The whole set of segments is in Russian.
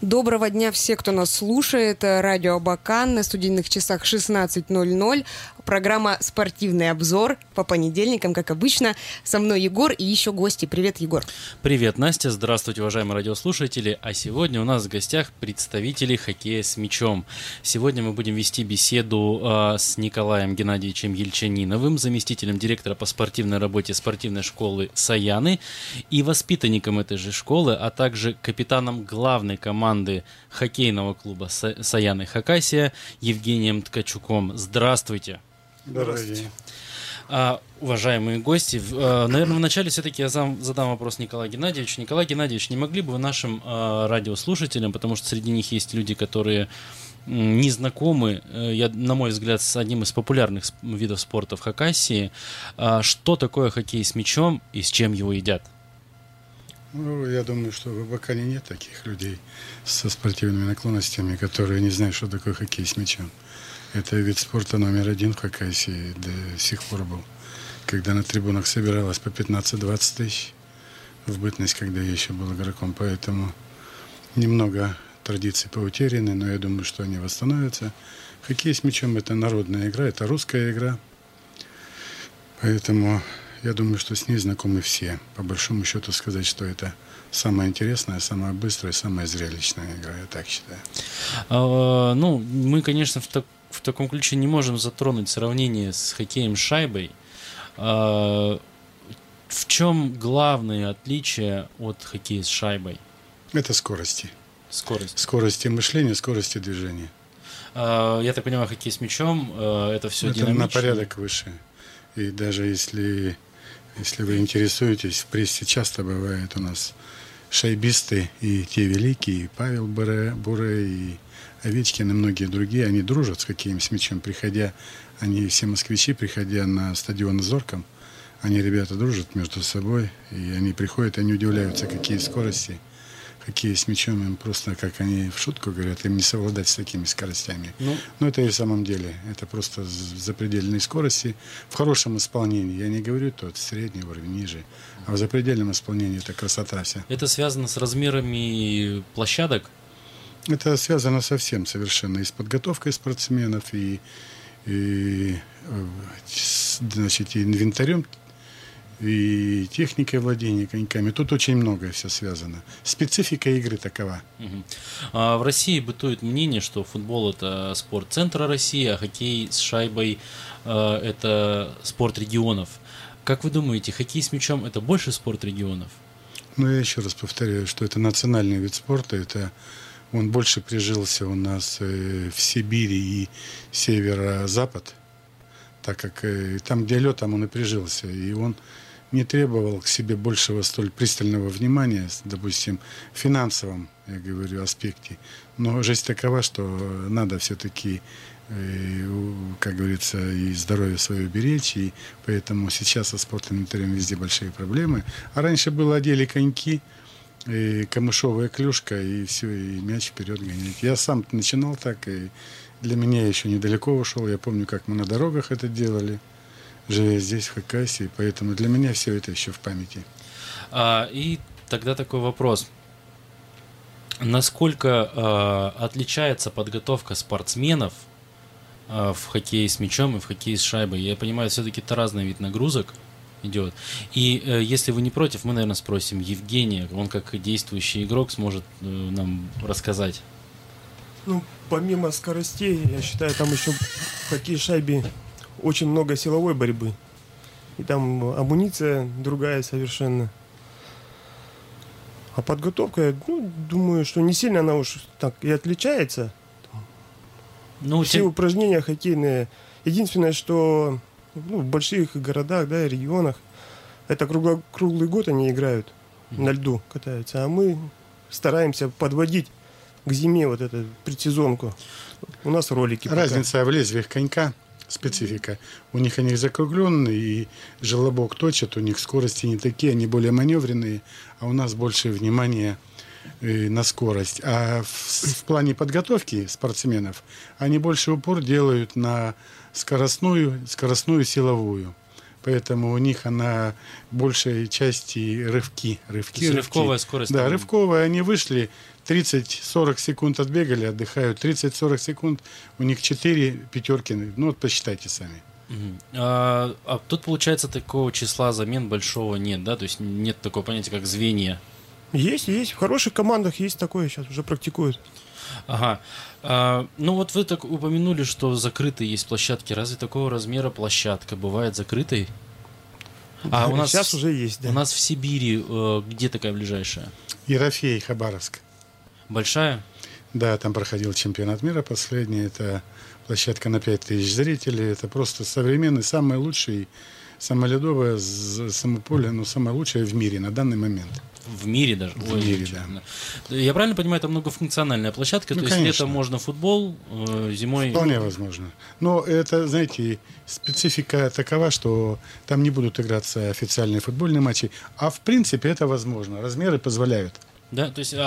Доброго дня все, кто нас слушает. Радио Абакан на студийных часах 16:00. Программа «Спортивный обзор» по понедельникам, как обычно. Со мной Егор и еще гости. Привет, Егор. Привет, Настя. Здравствуйте, уважаемые радиослушатели. А сегодня у нас в гостях представители хоккея с мячом. Сегодня мы будем вести беседу с Николаем Геннадьевичем Ельчаниновым, заместителем директора по спортивной работе спортивной школы «Саяны» и воспитанником этой же школы, а также капитаном главной команды хоккейного клуба «Саяны Хакасия» Евгением Ткачуком. Здравствуйте. Здравствуйте. Уважаемые гости, наверное, вначале все-таки я задам вопрос Николаю Геннадьевичу. Николай Геннадьевич, не могли бы вы нашим радиослушателям, потому что среди них есть люди, которые не знакомы, на мой взгляд, с одним из популярных видов спорта в Хакасии, что такое хоккей с мячом и с чем его едят? Ну, я думаю, что в Абакане нет таких людей со спортивными наклонностями, которые не знают, что такое хоккей с мячом. Это вид спорта номер один в Хакасии до сих пор был. Когда на трибунах собиралось по 15-20 тысяч, в бытность, когда я еще был игроком. Поэтому немного традиций поутеряны, но я думаю, что они восстановятся. Хоккей с мячом – это народная игра, это русская игра. Поэтому я думаю, что с ней знакомы все. По большому счету сказать, что это самая интересная, самая быстрая, самая зрелищная игра, я так считаю. Мы, конечно, в таком ключе не можем затронуть сравнение с хоккеем с шайбой. В чем главное отличие от хоккея с шайбой? Это скорости. Скорость. Скорости мышления, скорости движения. Я так понимаю, хоккей с мячом это все это динамично. На порядок выше. И даже если вы интересуетесь, в прессе часто бывает у нас шайбисты и те великие, и Павел Буре, и Овечкин, и многие другие, они дружат с хоккеем с мячом, они все москвичи, приходя на стадион Зорком, они, ребята, дружат между собой, и они приходят, они удивляются, какие скорости. Хоккей с мячом, им просто, как они в шутку говорят, им не совладать с такими скоростями. Но это и в самом деле, это просто запредельные скорости в хорошем исполнении. Я не говорю тот средний уровень, ниже, а в запредельном исполнении это красота вся. Это связано с размерами площадок? Это связано со всем совершенно, и с подготовкой спортсменов, и инвентарем, и техникой владения коньками. Тут очень многое все связано. Специфика игры такова. В России бытует мнение, что футбол – это спорт центра России, а хоккей с шайбой – это спорт регионов. Как вы думаете, хоккей с мячом – это больше спорт регионов? Ну, я еще раз повторяю, что это национальный вид спорта. Он больше прижился у нас в Сибири и северо-запад, так как там, где лед, там он и прижился. И он не требовал к себе большего столь пристального внимания, допустим, в финансовом, я говорю, аспекте. Но жизнь такова, что надо все-таки, как говорится, и здоровье свое беречь, и поэтому сейчас со спортинвентарем везде большие проблемы. А раньше было одели коньки, и камышовая клюшка, и все, и мяч вперед гонять. Я сам начинал так, и для меня еще недалеко ушел. Я помню, как мы на дорогах это делали, живя здесь, в Хакасии, поэтому для меня все это еще в памяти. И тогда такой вопрос. Насколько отличается подготовка спортсменов в хоккее с мячом и в хоккее с шайбой? Я понимаю, все-таки это разный вид нагрузок идет. И если вы не против, мы, наверное, спросим Евгения, он как действующий игрок сможет нам рассказать. Помимо скоростей, я считаю, там еще в хоккее с шайбой очень много силовой борьбы. И там амуниция другая совершенно. А подготовка, думаю, что не сильно она уж так и отличается. Все упражнения хоккейные. Единственное, что в больших городах, регионах, это круглый год они играют, на льду катаются. А мы стараемся подводить к зиме вот эту предсезонку. У нас ролики. Разница в лезвиях конька, специфика. У них они закругленные, и желобок точат, у них скорости не такие, они более маневренные, а у нас больше внимания на скорость. А в плане подготовки спортсменов они больше упор делают на скоростную силовую. Поэтому у них она большей части рывки. Рывковая скорость. Да, рывковая. Они вышли, 30-40 секунд отбегали, отдыхают. 30-40 секунд, у них 4 пятерки. Ну, вот посчитайте сами. А тут, получается, такого числа замен большого нет, да? То есть нет такого понятия, как звенья. Есть. В хороших командах есть такое, сейчас уже практикуют. Ага. Ну вот вы так упомянули, что закрытые есть площадки. Разве такого размера площадка бывает закрытой? А у нас сейчас уже есть, да. У нас в Сибири где такая ближайшая? Ерофей, Хабаровск. Большая? Да, там проходил чемпионат мира последний. Это площадка на 5000 зрителей. Это просто современный, самый лучший, самое ледовое самополе, но самое лучшее в мире на данный момент. В мире даже? В мире, да. Я правильно понимаю, это многофункциональная площадка? Ну, то есть летом можно футбол, зимой... Вполне возможно. Но это, знаете, специфика такова, что там не будут играться официальные футбольные матчи. А в принципе это возможно. Размеры позволяют. Да, то есть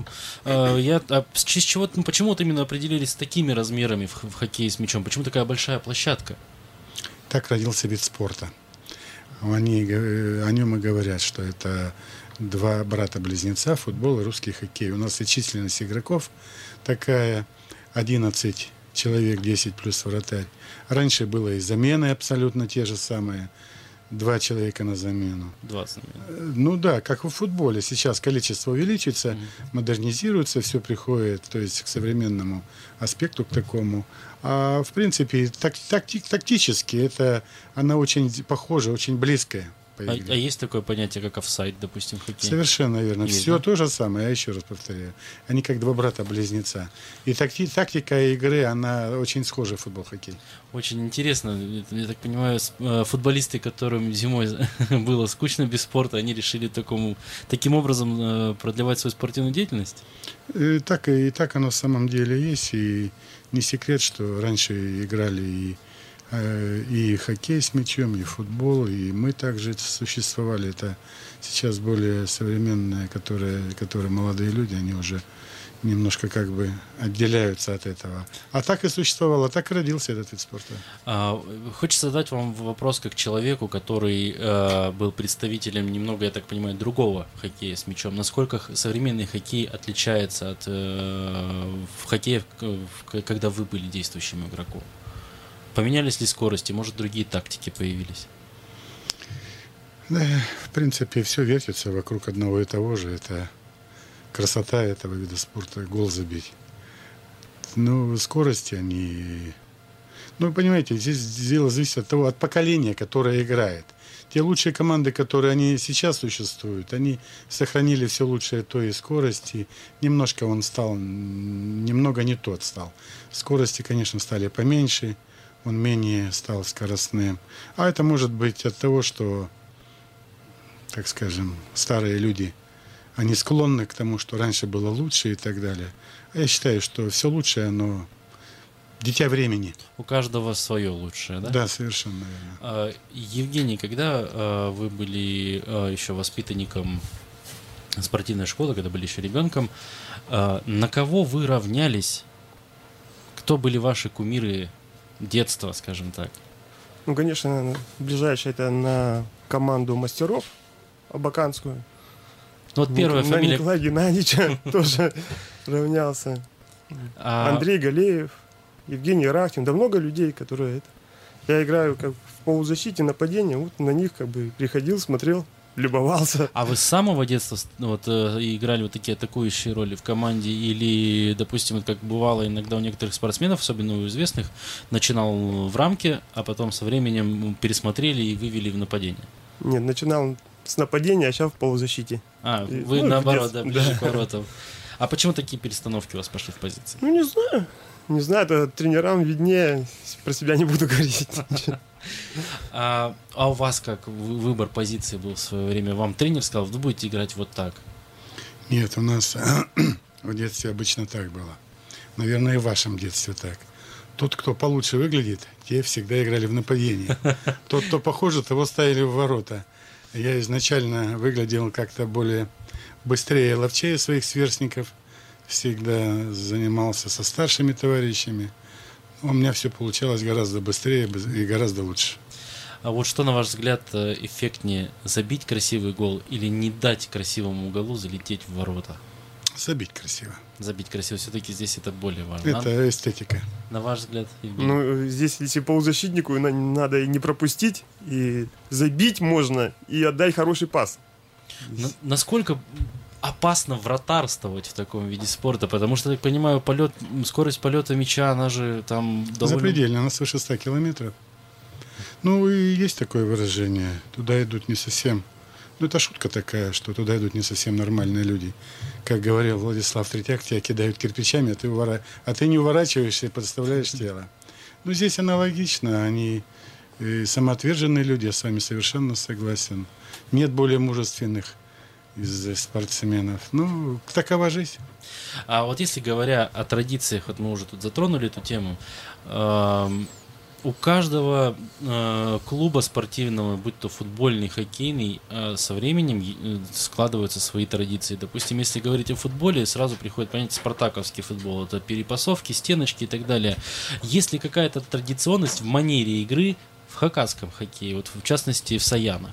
почему вот именно определились с такими размерами в хоккее с мячом? Почему такая большая площадка? Так родился вид спорта. Они о нем и говорят, что это два брата-близнеца, футбол и русский хоккей. У нас и численность игроков такая, 11 человек, 10 плюс вратарь. Раньше было и замены абсолютно те же самые. 2 человека на замену. 20. Ну да, как в футболе. Сейчас количество увеличивается, модернизируется, все приходит, то есть к современному аспекту, к такому. А в принципе, тактически это она очень похожа, очень близкая. А есть такое понятие, как офсайд, допустим, в хоккее? Совершенно верно. Есть, все да? то же самое, я еще раз повторяю. Они как два брата-близнеца. И тактика игры, она очень схожа в футбол-хоккей. Очень интересно. Я так понимаю, футболисты, которым зимой было скучно без спорта, они решили таким образом продлевать свою спортивную деятельность? И так оно в самом деле есть. И не секрет, что раньше играли и хоккей с мячом, и футбол, и мы также существовали. Это сейчас более современные, которые молодые люди, они уже немножко как бы отделяются от этого. А так и существовало, так и родился этот вид спорта. Хочется задать вам вопрос как человеку, который был представителем немного, я так понимаю, другого хоккея с мячом. Насколько современный хоккей отличается от хоккея, когда вы были действующим игроком? Поменялись ли скорости? Может, другие тактики появились? Да, в принципе, все вертится вокруг одного и того же. Это красота этого вида спорта, гол забить. Но скорости они... Ну, понимаете, здесь дело зависит от поколения, которое играет. Те лучшие команды, которые они сейчас существуют, они сохранили все лучшее то и скорости. Немножко он стал, немного не тот стал. Скорости, конечно, стали поменьше. Он менее стал скоростным. А это может быть от того, что, так скажем, старые люди, они склонны к тому, что раньше было лучше и так далее. А я считаю, что все лучшее, оно дитя времени. У каждого свое лучшее, да? Да, совершенно верно. Евгений, когда вы были еще воспитанником спортивной школы, когда были еще ребенком, на кого вы равнялись? Кто были ваши кумиры детства, скажем так? Ну, конечно, ближайшее это на команду мастеров абаканскую. Ну, вот первая фамилия... Николая Геннадьевича тоже равнялся. Андрей Галеев, Евгений Рахтин. Да много людей, которые это... Я играю как в полузащите, нападения. Вот на них как бы приходил, смотрел, любовался. А вы с самого детства играли вот такие атакующие роли в команде? Или, допустим, вот как бывало иногда у некоторых спортсменов, особенно у известных, начинал в рамке, а потом со временем пересмотрели и вывели в нападение? Нет, начинал с нападения, а сейчас в полузащите. Вы наоборот, да, ближе к воротам. А почему такие перестановки у вас пошли в позиции? Ну, не знаю. Не знаю, это тренерам виднее, про себя не буду говорить. А у вас как выбор позиции был в свое время? Вам тренер сказал, вы будете играть вот так? Нет, у нас в детстве обычно так было. Наверное, и в вашем детстве так. Тот, кто получше выглядит, те всегда играли в нападении. Тот, кто похоже, того ставили в ворота. Я изначально выглядел как-то более быстрее и ловчее своих сверстников. Всегда занимался со старшими товарищами. У меня все получалось гораздо быстрее и гораздо лучше. А вот что, на ваш взгляд, эффектнее, забить красивый гол или не дать красивому голу залететь в ворота? Забить красиво. Забить красиво. Все-таки здесь это более важно. Это эстетика. На ваш взгляд, Евгений? Ну, здесь, если полузащитнику, надо и не пропустить, и забить можно, и отдать хороший пас. Насколько опасно вратарствовать в таком виде спорта? Потому что, я так понимаю, скорость полета мяча, она же там довольно... Запредельно, она свыше 100 километров. Ну, и есть такое выражение. Туда идут не совсем... Ну, это шутка такая, что туда идут не совсем нормальные люди. Как говорил Владислав Третьяк, тебя кидают кирпичами, а ты не уворачиваешься и подставляешь тело. Ну, здесь аналогично. Они самоотверженные люди, я с вами совершенно согласен. Нет более мужественных из спортсменов. Ну, такова жизнь. А вот если говоря о традициях, вот мы уже тут затронули эту тему, у каждого клуба спортивного, будь то футбольный, хоккейный, со временем складываются свои традиции. Допустим, если говорить о футболе, сразу приходит понятие спартаковский футбол. Это перепасовки, стеночки и так далее. Есть ли какая-то традиционность в манере игры в хакасском хоккее, вот в частности в Саянах?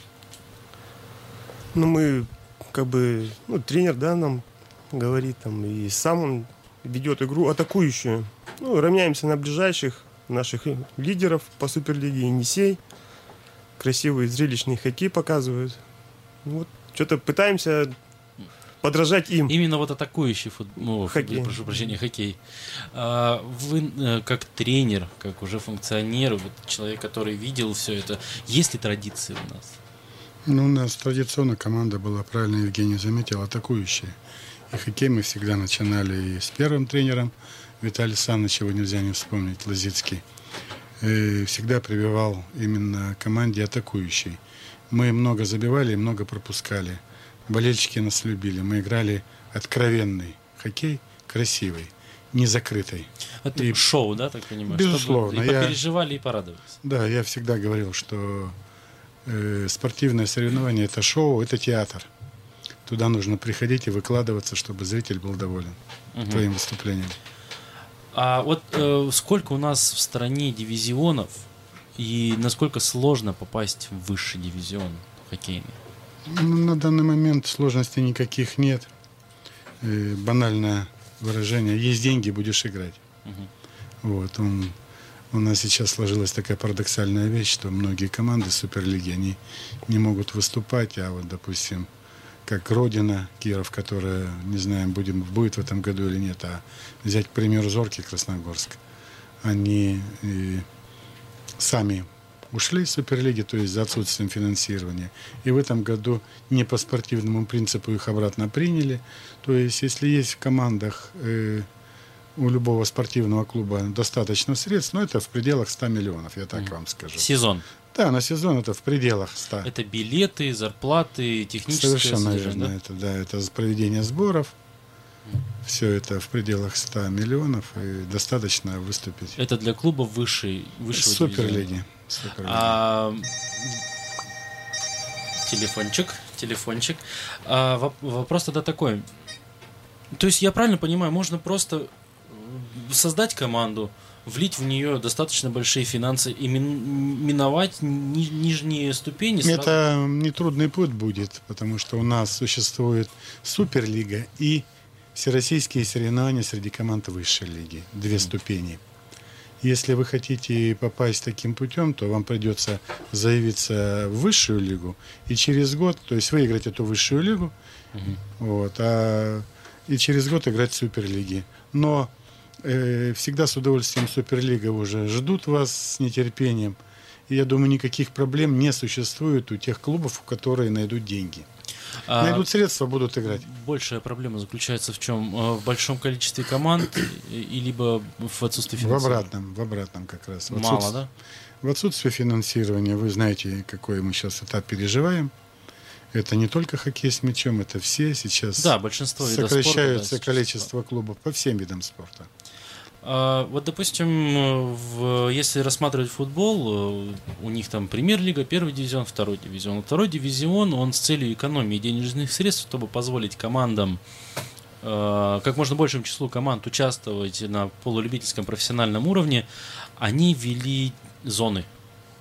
Ну, мы тренер, да, нам говорит, там, и сам он ведет игру атакующую. Ну, равняемся на ближайших наших лидеров по Суперлиге. Енисей. Красивый, зрелищный хоккей показывают. Вот, что-то пытаемся подражать им. Именно вот атакующий хоккей. Прошу прощения, хоккей. Вы как тренер, как уже функционер, вот человек, который видел все это, есть ли традиции у нас? Ну, у нас традиционно команда была, правильно Евгений заметил, атакующая. И хоккей мы всегда начинали и с первым тренером, Виталий Александрович, его нельзя не вспомнить, Лозицкий. И всегда прививал именно команде атакующей. Мы много забивали и много пропускали. Болельщики нас любили. Мы играли откровенный хоккей, красивый, не закрытый. Это шоу, да, так понимаю? Безусловно. Чтобы и попереживали, и порадовались. Да, я всегда говорил, что спортивное соревнование – это шоу, это театр. Туда нужно приходить и выкладываться, чтобы зритель был доволен твоим выступлением. А вот сколько у нас в стране дивизионов и насколько сложно попасть в высший дивизион хоккейный? Ну, на данный момент сложностей никаких нет. Банальное выражение: есть деньги, будешь играть. Вот, у нас сейчас сложилась такая парадоксальная вещь, что многие команды Суперлиги, они не могут выступать, а вот, допустим, как Родина, Киров, которая, не знаем, будет в этом году или нет, а взять, к примеру, Зоркий, Красногорск, они сами ушли из Суперлиги, то есть за отсутствием финансирования. И в этом году не по спортивному принципу их обратно приняли. То есть, если есть в командах у любого спортивного клуба достаточно средств, но это в пределах 100 миллионов, я так вам скажу. Сезон? Да, на сезон это в пределах 100. Это билеты, зарплаты, техническое совершенно содержание, верно, это проведение сборов. Все это в пределах 100 миллионов, и достаточно выступить. Это для клуба высшего Суперлиги. Телефончик. Вопрос тогда такой. То есть я правильно понимаю, можно просто создать команду, влить в нее достаточно большие финансы и миновать нижние ступени? Это нетрудный путь будет, потому что у нас существует Суперлига и всероссийские соревнования среди команд высшей лиги. 2 ступени. Если вы хотите попасть таким путем, то вам придется заявиться в высшую лигу и через год, то есть выиграть эту высшую лигу, и через год играть в Суперлиге. Но всегда с удовольствием Суперлига уже ждут вас с нетерпением. И я думаю, никаких проблем не существует у тех клубов, которые найдут деньги. Найдут средства, будут играть. Большая проблема заключается в чем? В большом количестве команд и либо в отсутствии финансирования? В обратном как раз. Мало, да? В отсутствии финансирования, вы знаете, какой мы сейчас этап переживаем. Это не только хоккей с мячом, это все сейчас. Да, большинство видов спорта. Сокращается количество клубов по всем видам спорта. Вот, допустим, если рассматривать футбол, у них там премьер-лига, первый дивизион, второй дивизион. Второй дивизион, он с целью экономии денежных средств, чтобы позволить командам, как можно большему числу команд участвовать на полулюбительском профессиональном уровне, они ввели зоны.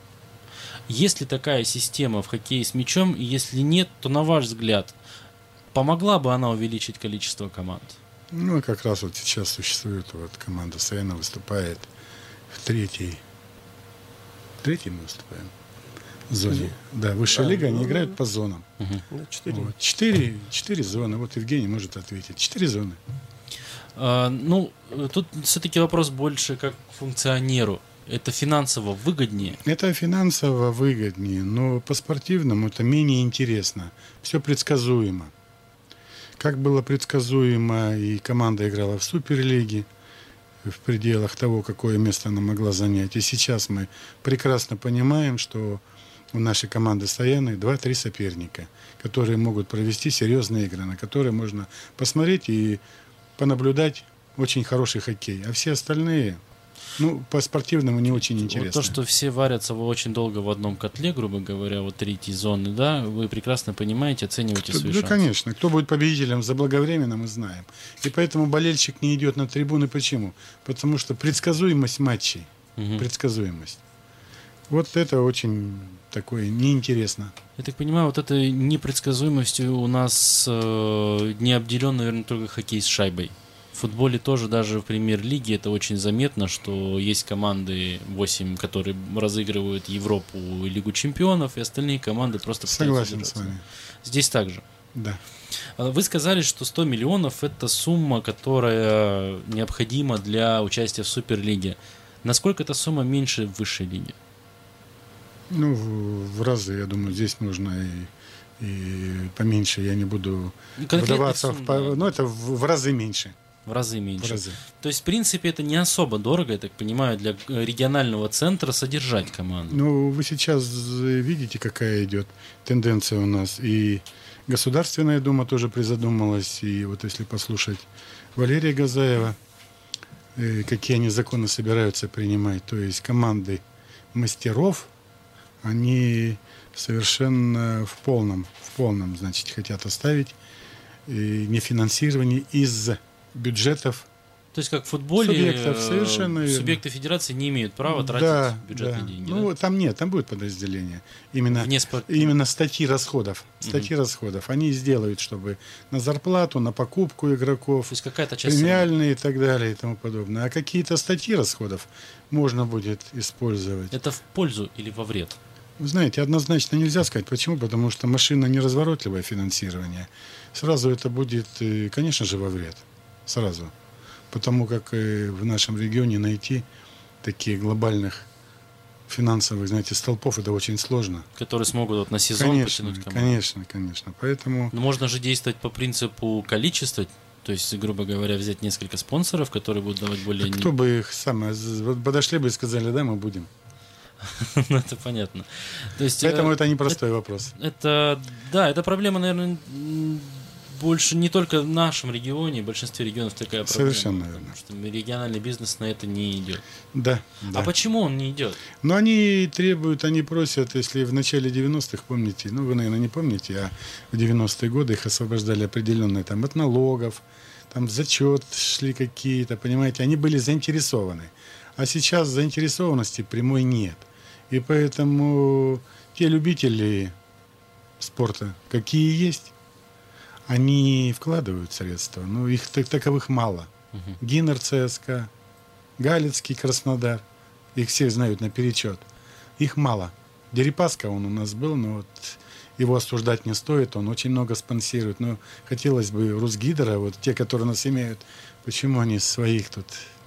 Есть ли такая система в хоккее с мячом? И если нет, то, на ваш взгляд, помогла бы она увеличить количество команд? Ну, как раз вот сейчас существует вот команда Саена, выступает в третьей мы выступаем в зоне. Да, высшая лига, они играют по зонам. Вот. Четыре зоны. Вот Евгений может ответить. 4 зоны. Тут все-таки вопрос больше как к функционеру. Это финансово выгоднее? Это финансово выгоднее, но по-спортивному это менее интересно. Все предсказуемо. Как было предсказуемо, и команда играла в Суперлиге, в пределах того, какое место она могла занять. И сейчас мы прекрасно понимаем, что у нашей команды Саяны 2-3 соперника, которые могут провести серьезные игры, на которые можно посмотреть и понаблюдать очень хороший хоккей. А все остальные, по-спортивному не очень интересно. Вот то, что все варятся очень долго в одном котле, грубо говоря, вот третьей зоны, да, вы прекрасно понимаете, оцениваете свои шансы. Да, конечно. Кто будет победителем заблаговременно, мы знаем. И поэтому болельщик не идет на трибуны. Почему? Потому что предсказуемость матчей, предсказуемость. Вот это очень такое неинтересно. Я так понимаю, вот этой непредсказуемостью у нас не обделен, наверное, только хоккей с шайбой. В футболе тоже, даже в премьер-лиге, это очень заметно, что есть команды 8, которые разыгрывают Европу и Лигу чемпионов, и остальные команды просто Согласен с вами. Здесь также. Да. Вы сказали, что 100 миллионов – это сумма, которая необходима для участия в Суперлиге. Насколько эта сумма меньше в высшей лиге? В разы, я думаю, здесь нужно и поменьше. Я не буду вдаваться в... это в разы меньше. В разы меньше. То есть, в принципе, это не особо дорого, я так понимаю, для регионального центра содержать команду. Вы сейчас видите, какая идет тенденция у нас. И Государственная Дума тоже призадумалась. И вот если послушать Валерия Газаева, какие они законы собираются принимать, то есть команды мастеров, они совершенно в полном, значит, хотят оставить нефинансирование из бюджетов. То есть, как в футболе, субъекты федерации не имеют права тратить бюджетные деньги. Там будет подразделение. Именно статьи расходов. Расходов. Они сделают, чтобы на зарплату, на покупку игроков, то есть какая-то часть премиальные и так далее и тому подобное. А какие-то статьи расходов можно будет использовать. Это в пользу или во вред? Вы знаете, однозначно нельзя сказать. Почему? Потому что машина неразворотливое финансирование. Сразу это будет, конечно же, во вред. Сразу. Потому как в нашем регионе найти таких глобальных финансовых, знаете, столпов, это очень сложно. Которые смогут на сезон потянуть команду. Конечно. Поэтому... Но можно же действовать по принципу количества. То есть, грубо говоря, взять несколько спонсоров, которые будут давать более... Кто бы их подошли бы и сказали, да, мы будем. Ну, это понятно. То есть, поэтому это непростой вопрос. Это проблема, наверное, больше не только в нашем регионе, в большинстве регионов такая проблема. Совершенно верно. Потому что региональный бизнес на это не идет. Да. А почему он не идет? Они просят, если в начале 90-х, помните, вы, наверное, не помните, а в 90-е годы их освобождали определенные от налогов, зачет шли какие-то, понимаете, они были заинтересованы. А сейчас заинтересованности прямой нет. И поэтому те любители спорта, какие есть, они вкладывают средства, но их таковых мало. Гиннер ЦСКА, Галицкий Краснодар, их всех знают наперечет. Их мало. Дерипаска он у нас был, но его осуждать не стоит, он очень много спонсирует. Но хотелось бы Русгидера, те, которые нас имеют, почему они своих тут...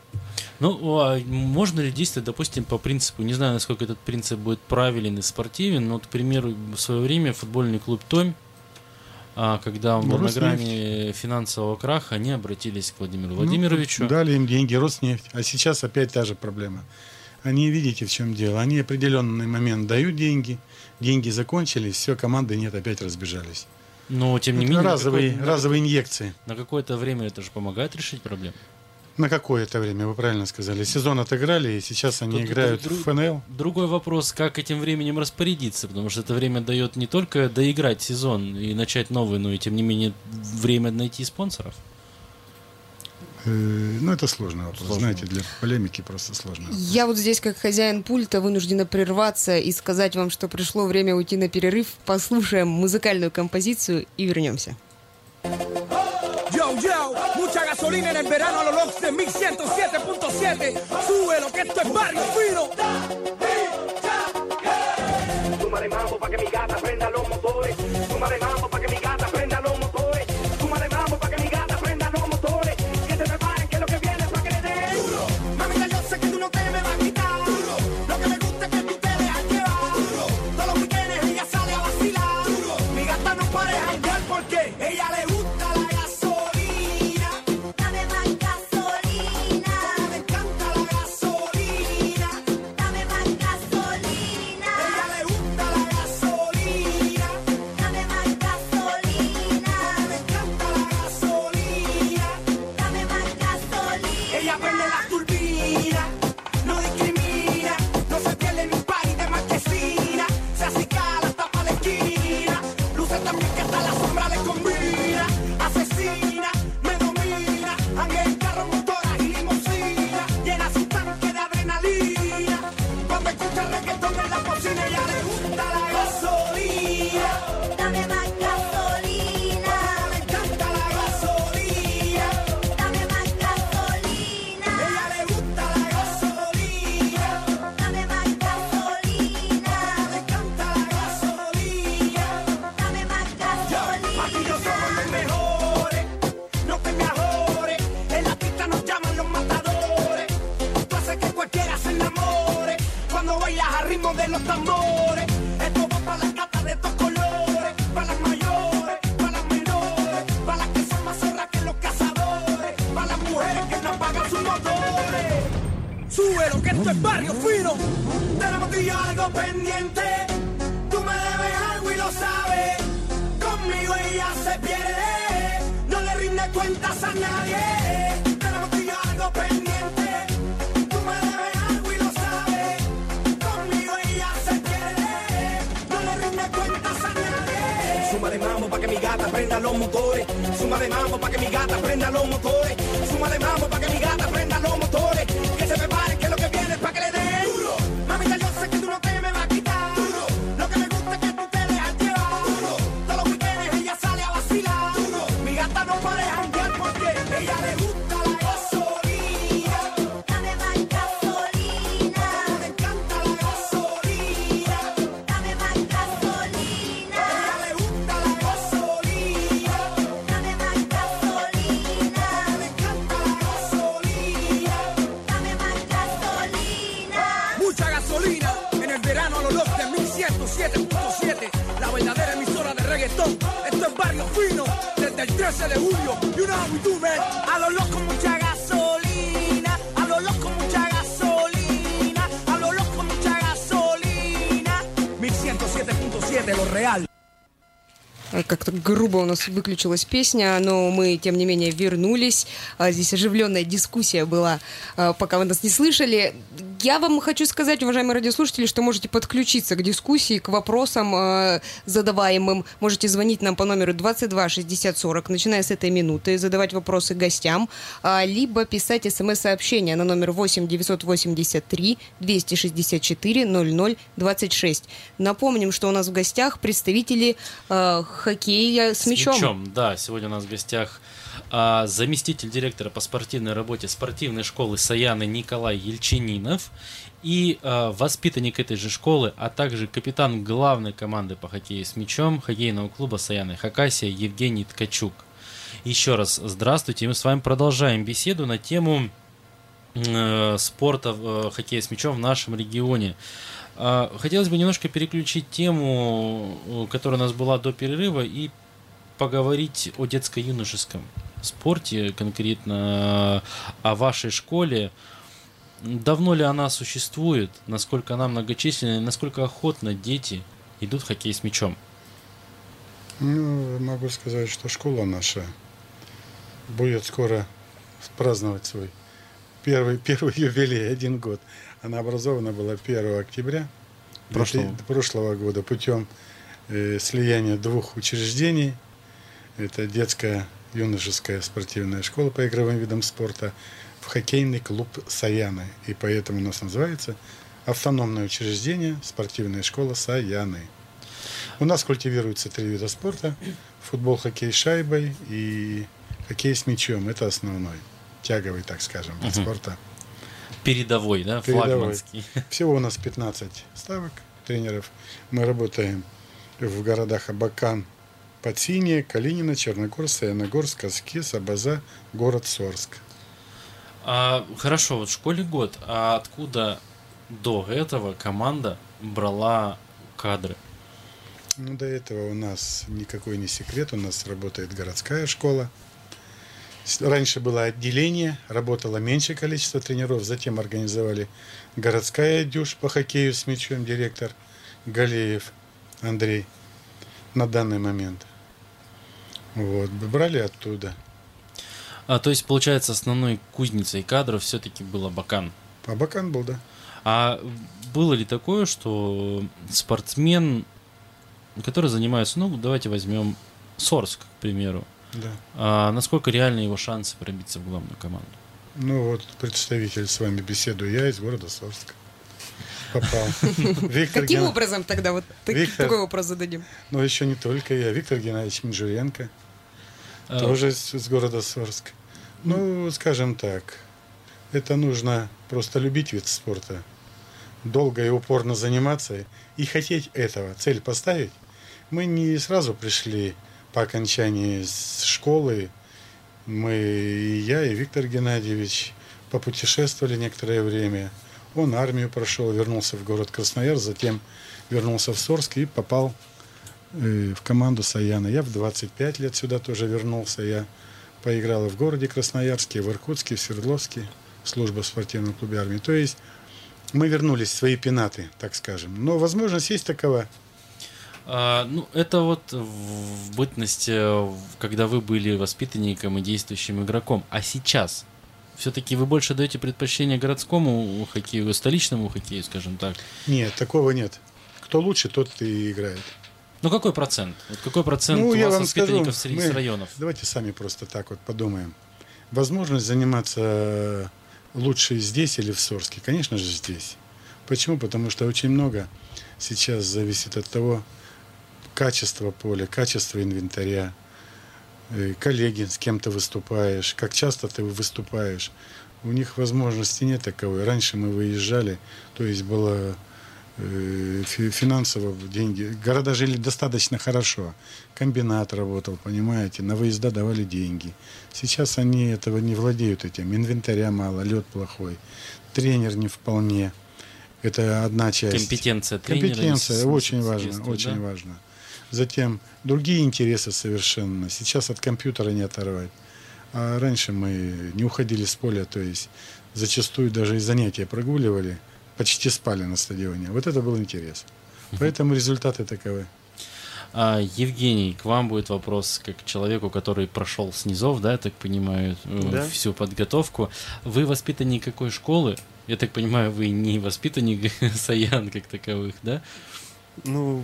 можно ли действовать, допустим, по принципу, не знаю, насколько этот принцип будет правилен и спортивен, но, к примеру, в свое время футбольный клуб «Томь», когда он был на грани финансового краха, они обратились к Владимиру Владимировичу. Дали им деньги, Роснефть. А сейчас опять та же проблема. Они, видите, в чем дело. Они определенный момент дают деньги закончились, все, команды нет, опять разбежались. Но, тем не менее... Разовые инъекции. На какое-то время это же помогает решить проблему. На какое-то время, вы правильно сказали. Сезон отыграли, и сейчас они играют в ФНЛ. Другой вопрос, как этим временем распорядиться, потому что это время дает не только доиграть сезон и начать новый, но и тем не менее время найти спонсоров. Это сложный вопрос. Знаете, для полемики просто сложно. Я здесь, как хозяин пульта, вынуждена прерваться и сказать вам, что пришло время уйти на перерыв. Послушаем музыкальную композицию и вернемся. gasolina en el verano a los LOX de 1107.7. Súbelo que esto es barrio fino. Súmale mambo pa' que mi gata prenda los motores. Súmale mambo pa' que mi gata prenda los motores. Súmale mambo pa' que mi gata prenda los motores. Que se preparen que lo que viene es pa' que le den. Mamita, yo sé que tú no te me vas a quitar. Lo que me gusta es que tú te dejas llevar. Todos los weekends ella sale a vacilar. Mi gata no para de janguear porque ella le gusta la gasolina. Dame más gasolina. Me encanta la gasolina. Dame más gasolina. Ella le gusta la gasolina. Dame más gasolina. Me encanta la gasolina. Dame más gasolina. Ella prende la turbina, no discrimina, no se pierde ni un party de marquesina. Se acicala, tapa la esquina, luce también que hasta la sombra le combina. Asesina, me domina, ande en carro, motoras y limusina. Llena su tanque de adrenalina. Cuando escucha reggaetón en la cocina, ella le gusta la gasolina. Dame más gasolina. Me encanta la gasolina. Dame más gasolina. Ella le gusta la gasolina. Dame más gasolina. Me encanta la gasolina. Dame más gasolina. Aquí yo somos los mejores, no te me ajores. En la pista nos llaman los matadores. Tú haces que cualquiera se enamore cuando bailas al ritmo de los tambores. Esto va para las gatas de estos colores, para las mayores, para las menores, para las que son más zorras que los cazadores, para las mujeres que no apagan sus motores. Súbelo que esto es barrio fino. Tenemos que ir algo pendiente. Tú me debes algo y lo sabes. Conmigo ella se pierde. No le rinde cuentas a nadie. Tenemos que ir algo pendiente. Tú me debes algo y lo sabes. Conmigo ella se pierde. No le rinde cuentas a nadie. Súmale mambo pa' que mi gata prenda los motores. Súmale mambo pa' que mi gata prenda los motores. Súmale mambo pa' que mi gata prenda los motores. Que se preparen que lo que viene es pa' que le den. Mamita, yo sé que tú no te me vas a quitar. Lo que me gusta es que tú te dejas llevar. Todos los weekends ella sale a vacilar. Mi gata no para de janguear porque ella le gusta la gasolina. Dame más gasolina. Me encanta la gasolina. Dame más gasolina. Ella le gusta la gasolina. Dame más gasolina. Me encanta la gasolina. Dame más gasolina. Mucha gasolina en el verano a los LOX de 1107.7. La verdadera emisora de reggaetón. Esto es barrio fino desde el 13 de julio. You know how we do, man. A los LOX con mucha gasolina. A los LOX con mucha gasolina. A los LOX con mucha gasolina. 1107.7, lo real. Как-то грубо у нас выключилась песня, но мы, тем не менее, вернулись. Здесь оживленная дискуссия была, пока вы нас не слышали. Я вам хочу сказать, уважаемые радиослушатели, что можете подключиться к дискуссии, к вопросам задаваемым. Можете звонить нам по номеру 22 60 40, начиная с этой минуты, задавать вопросы гостям, либо писать смс-сообщение на номер 8 983 264 00 26. Напомним, что у нас в гостях представители хоккея с мячом. Да, сегодня у нас в гостях заместитель директора по спортивной работе спортивной школы Саяны Николай Ельчанинов и воспитанник этой же школы, а также капитан главной команды по хоккею с мячом хоккейного клуба Саяны Хакасия Евгений Ткачук. Еще раз здравствуйте, мы с вами продолжаем беседу на тему спорта хоккея с мячом в нашем регионе. Хотелось бы немножко переключить тему, которая у нас была до перерыва, и поговорить о детско-юношеском спорте, конкретно о вашей школе. Давно ли она существует, насколько она многочисленна, насколько охотно дети идут в хоккей с мячом? Ну, могу сказать, что школа наша будет скоро праздновать свой первый юбилей, 1 год. Она образована была 1 октября прошлого года путем слияния 2 учреждений. Это детская юношеская спортивная школа по игровым видам спорта в хоккейный клуб Саяны. И поэтому у нас называется автономное учреждение спортивная школа Саяны. У нас культивируются 3 вида спорта: футбол, хоккей с шайбой и Хоккей с мячом – это основной, тяговый, так скажем, вид спорта. Передовой, да, Передовой. флагманский. Всего у нас 15 ставок тренеров. Мы работаем в городах Абакан, Подсинье, Калинино, Черногорск, Саяногорск, Аскес, Абаза, город Сорск. Хорошо, вот в школе год, а откуда до этого команда брала кадры? Ну, до этого у нас никакой не секрет, у нас работает городская школа. Раньше было отделение, работало меньшее количество тренеров, затем организовали городская дюж по хоккею с мячом, директор Галеев Андрей на данный момент. Вот, брали оттуда. То есть, получается, основной кузницей кадров все-таки был Абакан. Абакан был, да. А было ли такое, что спортсмен, который занимается, ну, давайте возьмем Сорск, к примеру, Да. Насколько реальны его шансы пробиться в главную команду? Ну вот, представитель с вами беседую, я из города Сорска. Попал. Каким образом тогда вот такой вопрос зададим? Ну, еще не только я. Виктор Геннадьевич Минжуренко, тоже из города Сорск. Ну, скажем так, это нужно просто любить вид спорта, долго и упорно заниматься и хотеть этого, цель поставить. Мы не сразу пришли по окончании школы. Мы, и я, и Виктор Геннадьевич, попутешествовали некоторое время. Он армию прошел, вернулся в город Красноярск, затем вернулся в Сорск и попал в команду Саяна. Я в 25 лет сюда тоже вернулся. Я поиграл в городе Красноярске, в Иркутске, в Свердловске, служба в спортивном клубе армии. То есть мы вернулись в свои пенаты, так скажем. Но возможность есть такова. Ну, это вот в бытности, когда вы были воспитанником и действующим игроком. А сейчас все-таки вы больше даете предпочтение городскому хоккею, столичному хоккею, скажем так? Нет, такого нет. Кто лучше, тот и играет. Ну, какой процент? Вот какой процент Ну, у я вас вам воспитанников скажу, среди районов? Давайте сами просто так вот подумаем. Возможность заниматься лучше здесь или в Сорске? Конечно же, здесь. Почему? Потому что очень много сейчас зависит от того, качество поля, качество инвентаря, коллеги, с кем ты выступаешь, как часто ты выступаешь. У них возможности нет таковой. Раньше мы выезжали, то есть было финансово деньги. Города жили достаточно хорошо. Комбинат работал, понимаете, на выезда давали деньги. Сейчас они этого не владеют этим. Инвентаря мало, лед плохой, тренер не вполне. Это одна часть. Компетенция тренера. Компетенция очень важно, да? очень важно. Затем другие интересы совершенно. Сейчас от компьютера не оторвать. А раньше мы не уходили с поля, то есть зачастую даже и занятия прогуливали, почти спали на стадионе. Вот это был интерес. Поэтому результаты таковы. Евгений, к вам будет вопрос как к человеку, который прошел с низов, да, я так понимаю, Да. всю подготовку. Вы воспитанник какой школы? Я так понимаю, вы не воспитанник Саян как таковых, да? Ну,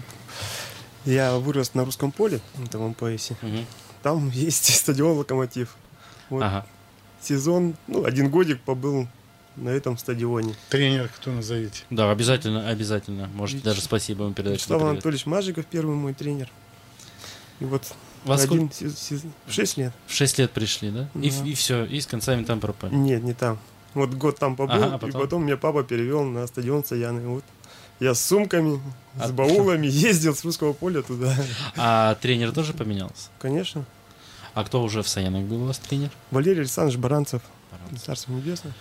я вырос на русском поле, на том поясе. Мгм. Там есть стадион «Локомотив». Вот Ага. сезон, ну, 1 годик побыл на этом стадионе. Тренер, кто назовите? Да, обязательно, обязательно. Можете даже спасибо вам передать. Вячеслав что привет. Анатольевич Мажиков, первый мой тренер. И вот Вас в 6 лет. В 6 лет пришли, да? Да. И все, и с концами там пропали. Нет, не там. Вот год там побыл, Ага, а и потом? потом меня папа перевел на стадион Саяны. Вот я с сумками, с А- баулами ездил с русского поля туда. А тренер тоже поменялся? Конечно. А кто уже в Саянах был у вас тренер? Валерий Александрович Баранцев. Царство небесное.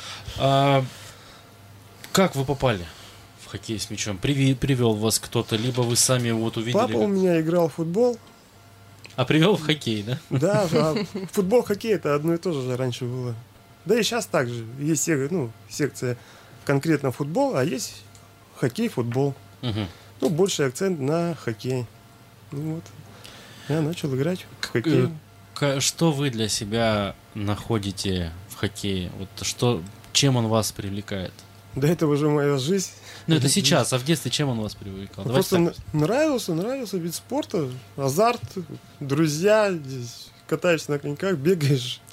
Как вы попали в хоккей с мячом? Привел вас кто-то, либо вы сами вот увидели? Папа у меня играл в футбол. А привел в хоккей, да? Да, футбол, хоккей это одно и то же раньше было. Да и сейчас так же. Есть секция конкретно футбол, а есть хоккей, футбол. Мгм. Ну, больше акцент на хоккей. Ну вот. Я начал играть в хоккей. Что вы для себя находите в хоккее? Вот чем он вас привлекает? До этого же моя жизнь. Ну, это сейчас, а в детстве чем он вас привлекал? Давайте Просто так. нравился вид спорта, азарт, друзья, здесь катаешься на коньках, бегаешь.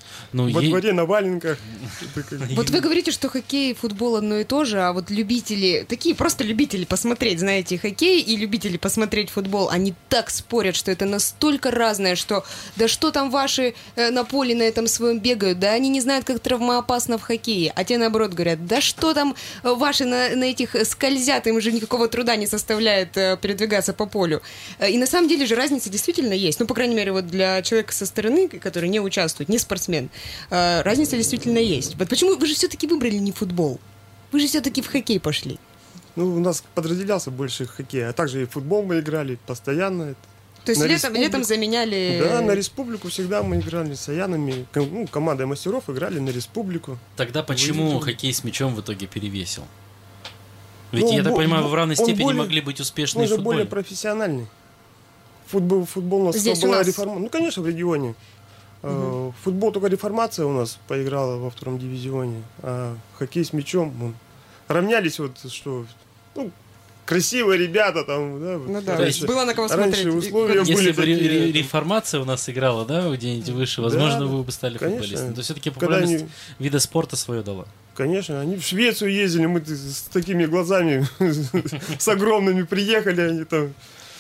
Ну, во дворе на валенках. Вот вы говорите, что хоккей и футбол одно и то же, а вот любители, такие просто любители посмотреть, знаете, хоккей и любители посмотреть футбол, они так спорят, что это настолько разное, что да что там ваши на поле на этом своем бегают, да они не знают, как травмоопасно в хоккее, а те наоборот говорят, да что там ваши на этих скользят, им же никакого труда не составляет передвигаться по полю. И на самом деле же разница действительно есть, ну, по крайней мере, вот для человека со стороны, который не участвует, не спортсмен, разница действительно есть. Вот почему вы же все-таки выбрали не футбол? Вы же все-таки в хоккей пошли. Ну, у нас подразделялся больше хоккей, а также и в футбол мы играли постоянно. То есть летом заменяли... Да, на республику всегда мы играли с Аянами. Ну, командой мастеров играли на республику. Тогда почему хоккей с мячом в итоге перевесил? Ведь, Ну, я так понимаю, вы в равной степени более- могли быть успешны Он в же футболе. более профессиональный. Футбол у нас Здесь у была нас. реформация. Ну, конечно, в регионе. Футбол только реформация у нас поиграла во втором дивизионе. А хоккей с мячом, равнялись вот, что... Ну, красивые ребята там, да. Ну да, То есть было на кого раньше смотреть. условия Если были бы такие. реформация у нас играла, да, где-нибудь выше, возможно, Да, вы бы стали конечно. футболистом. То все-таки Когда популярность они- вида спорта свое дала. Конечно, они в Швецию ездили, мы с такими глазами, с огромными приехали, они там.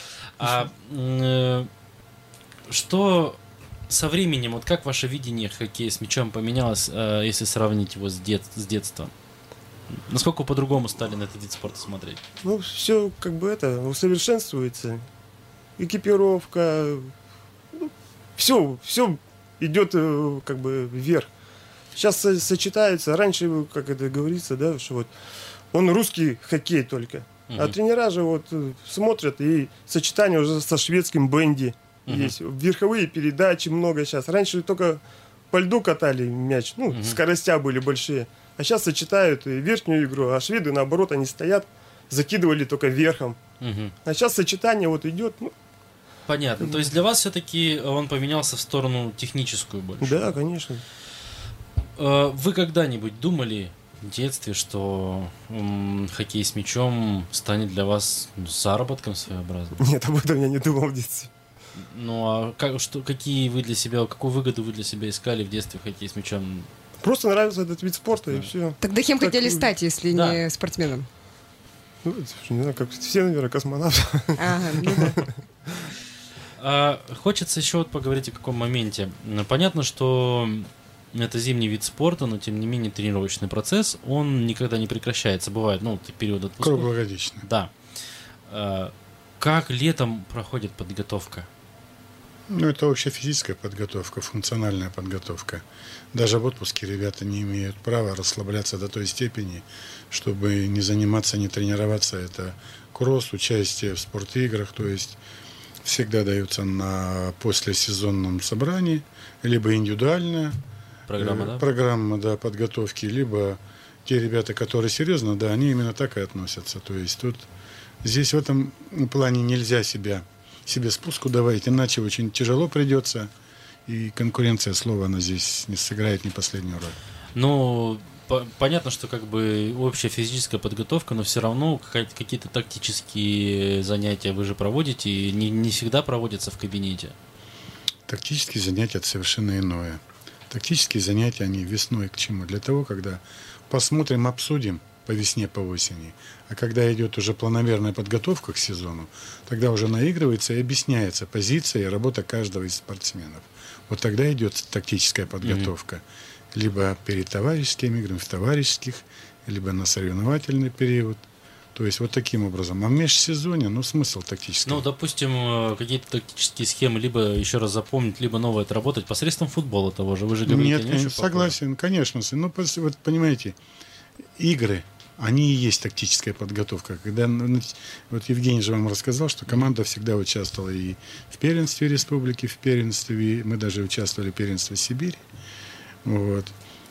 Что со временем, вот как ваше видение хоккея с мячом поменялось, если сравнить его с детством? Насколько по-другому стали на этот вид спорта смотреть? Ну, все как бы это усовершенствуется. Экипировка, все идет как бы вверх. Сейчас сочетается, раньше, как это говорится, да, что вот он русский хоккей только. А тренера же вот смотрят, и сочетание уже со шведским бенди есть. Верховые передачи много сейчас. Раньше только по льду катали мяч, ну, скоростя были большие. А сейчас сочетают и верхнюю игру, а шведы, наоборот, они стоят, закидывали только верхом. А сейчас сочетание вот идет, ну, Понятно. То есть для вас все-таки он поменялся в сторону техническую больше? да, конечно. Вы когда-нибудь думали в детстве, что хоккей с мячом станет для вас заработком своеобразным? Нет, об этом я не думал в детстве. Ну а какую выгоду вы для себя искали в детстве в хоккее с мячом? Просто нравится этот вид спорта, и все. Тогда кем Так, хотели стать, если да. не спортсменом? Ну, не знаю, как все, наверное, космонавты. Ага, ну да. Хочется еще вот поговорить о каком моменте. Понятно, что это зимний вид спорта, но тем не менее тренировочный процесс, он никогда не прекращается. Бывает, период отпуска. Круглогодично. Да. Как летом проходит подготовка? Ну, это общая физическая подготовка, функциональная подготовка. Даже в отпуске ребята не имеют права расслабляться до той степени, чтобы не заниматься, не тренироваться. Это кросс, участие в спортиграх, то есть всегда даются на послесезонном собрании, либо индивидуальная программа, да, подготовки, либо те ребята, которые серьезно, да, они именно так и относятся. То есть тут здесь в этом плане нельзя себе спуску давать, иначе очень тяжело придется, и конкуренция слова, она здесь не сыграет не последнюю роль. Ну, понятно, что как бы общая физическая подготовка, но все равно какие-то тактические занятия вы же проводите, и не всегда проводятся в кабинете. Тактические занятия – это совершенно иное. Тактические занятия, они весной к чему? Для того, когда посмотрим, обсудим по весне, по осени. А когда идет уже планомерная подготовка к сезону, тогда уже наигрывается и объясняется позиция и работа каждого из спортсменов. Вот тогда идет тактическая подготовка. Либо перед товарищескими играми, в товарищеских, либо на соревновательный период. То есть вот таким образом. А в межсезонье, смысл тактический. Ну, допустим, какие-то тактические схемы либо еще раз запомнить, либо новое отработать посредством футбола того же. Вы же говорите, Нет, конечно, согласен, конечно. Вот понимаете, игры, они и есть тактическая подготовка. Когда, вот Евгений же вам рассказал, что команда всегда участвовала и в первенстве республики, в первенстве, мы даже участвовали в первенстве Сибири. Вот.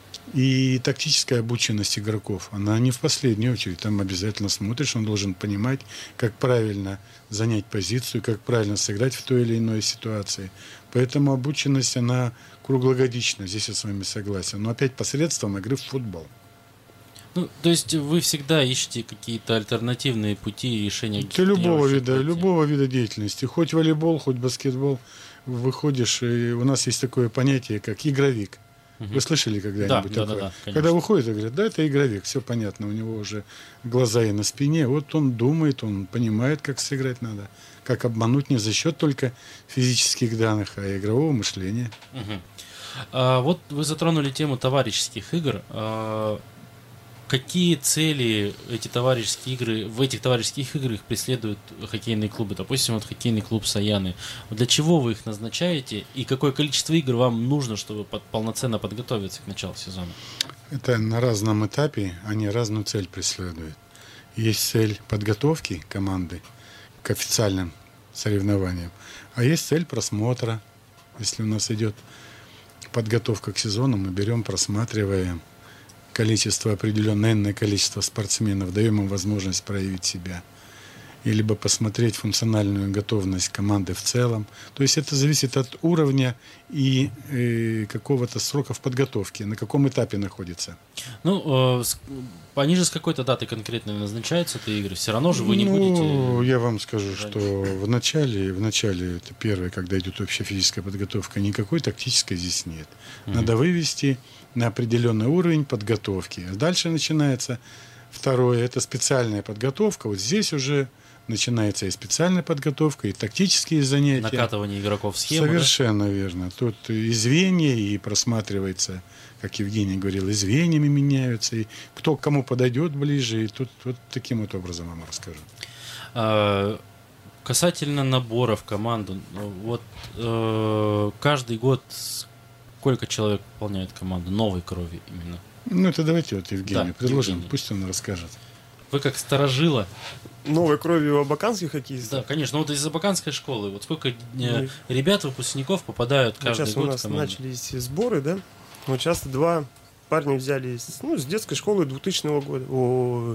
И тактическая обученность игроков, она не в последнюю очередь. Там обязательно смотришь, он должен понимать, как правильно занять позицию, как правильно сыграть в той или иной ситуации. Поэтому обученность, она круглогодична, здесь я с вами согласен. Но опять посредством игры в футбол. Ну, то есть вы всегда ищете какие-то альтернативные пути решения Ты любого вида деятельности. Хоть волейбол, хоть баскетбол. Выходишь, и у нас есть такое понятие, как игровик. Вы слышали когда-нибудь такое? Да, Когда выходит и говорят, да, это игровик, все понятно, у него уже глаза и на спине, вот он думает, он понимает, как сыграть надо, как обмануть не за счет только физических данных, а игрового мышления. Вот вы затронули тему товарищеских игр. Какие цели в этих товарищеских играх преследуют хоккейные клубы? Допустим, вот хоккейный клуб Саяны. Для чего вы их назначаете и какое количество игр вам нужно, чтобы полноценно подготовиться к началу сезона? Это на разном этапе, они разную цель преследуют. Есть цель подготовки команды к официальным соревнованиям, а есть цель просмотра. Если у нас идет подготовка к сезону, мы берем, просматриваем количество определенное, энное количество спортсменов, даем им возможность проявить себя. И либо посмотреть функциональную готовность команды в целом. То есть это зависит от уровня и какого-то сроков подготовки, на каком этапе находится. Ну, они же с какой-то даты конкретно назначаются, эти игры. Все равно же вы не будете... Я вам скажу, что в начале, это первое, когда идет общая физическая подготовка, никакой тактической здесь нет. Надо вывести на определенный уровень подготовки. Дальше начинается второе, это специальная подготовка. Вот здесь уже начинается и специальная подготовка, и тактические занятия. Накатывание игроков в схему. Совершенно верно. Тут и звенья, и просматривается, как Евгений говорил, и звеньями меняются, и кто к кому подойдет ближе. И тут вот таким вот образом вам расскажу. Касательно набора в команду, вот каждый год сколько человек пополняет команду новой крови именно? Ну, это давайте вот Евгению предложим, Евгений. Пусть он расскажет. Вы как старожила. Новой кровью абаканских хоккеистов? Да, конечно. Вот из абаканской школы, вот сколько ребят, выпускников попадают каждый сейчас год у нас в команду? начались сборы, да? Вот часто два парня взяли с детской школы 2000 года.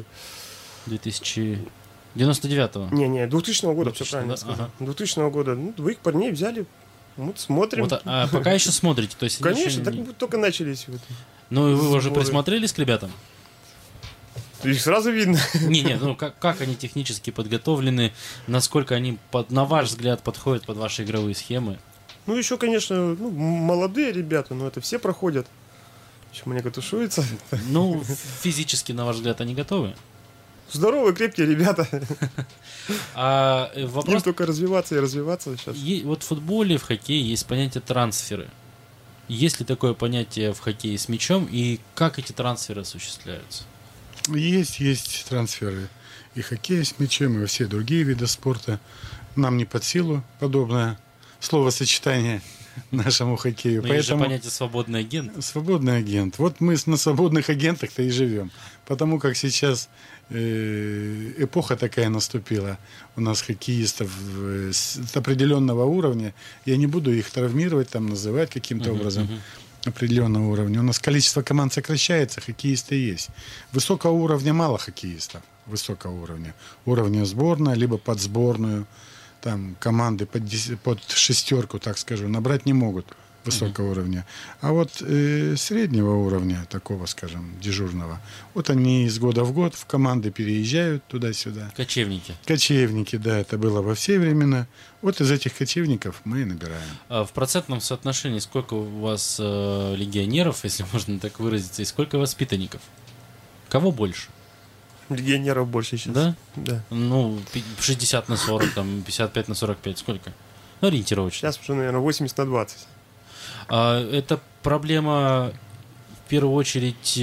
99-го. Не, 2000 года, 2000, все правильно да? сказал. Ага. 2000 года. Двоих парней взяли. Вот смотрим. Вот, а пока еще смотрите, то есть Конечно, еще так только начались. Вот. Ну, и вы уже сборы. присмотрелись к ребятам? Их сразу видно. Не, ну как они технически подготовлены, насколько они, на ваш взгляд, подходят под ваши игровые схемы? Ну, еще, конечно, молодые ребята, но это все проходят. Еще маленько тушуются. Ну, физически, на ваш взгляд, они готовы? Здоровые, крепкие ребята. А Им вопрос... только развиваться и развиваться сейчас. Вот в футболе, в хоккее есть понятие трансферы. Есть ли такое понятие в хоккее с мячом и как эти трансферы осуществляются? Есть трансферы и хоккея с мячом, и во все другие виды спорта. Нам не под силу подобное словосочетание нашему хоккею. Но есть же понятие свободный агент. Свободный агент. Вот мы на свободных агентах-то и живем. Потому как сейчас эпоха такая наступила у нас хоккеистов с определенного уровня. Я не буду их травмировать, там называть каким-то образом. Определенного уровня. У нас количество команд сокращается, хоккеисты есть. Высокого уровня мало хоккеистов. Высокого уровня сборная, либо под сборную. Там команды под шестерку, так скажу, набрать не могут высокого уровня. А вот среднего уровня, такого, скажем, дежурного, вот они из года в год в команды переезжают туда-сюда. Кочевники, да, это было во все времена. Вот из этих кочевников мы и набираем. А в процентном соотношении сколько у вас легионеров, если можно так выразиться, и сколько воспитанников? Кого больше? Легионеров больше сейчас. Да? Да. Ну, 60 на 40, там, 55 на 45, сколько? Ну, ориентировочно. Сейчас уже, наверное, 80 на 20. Это проблема, в первую очередь,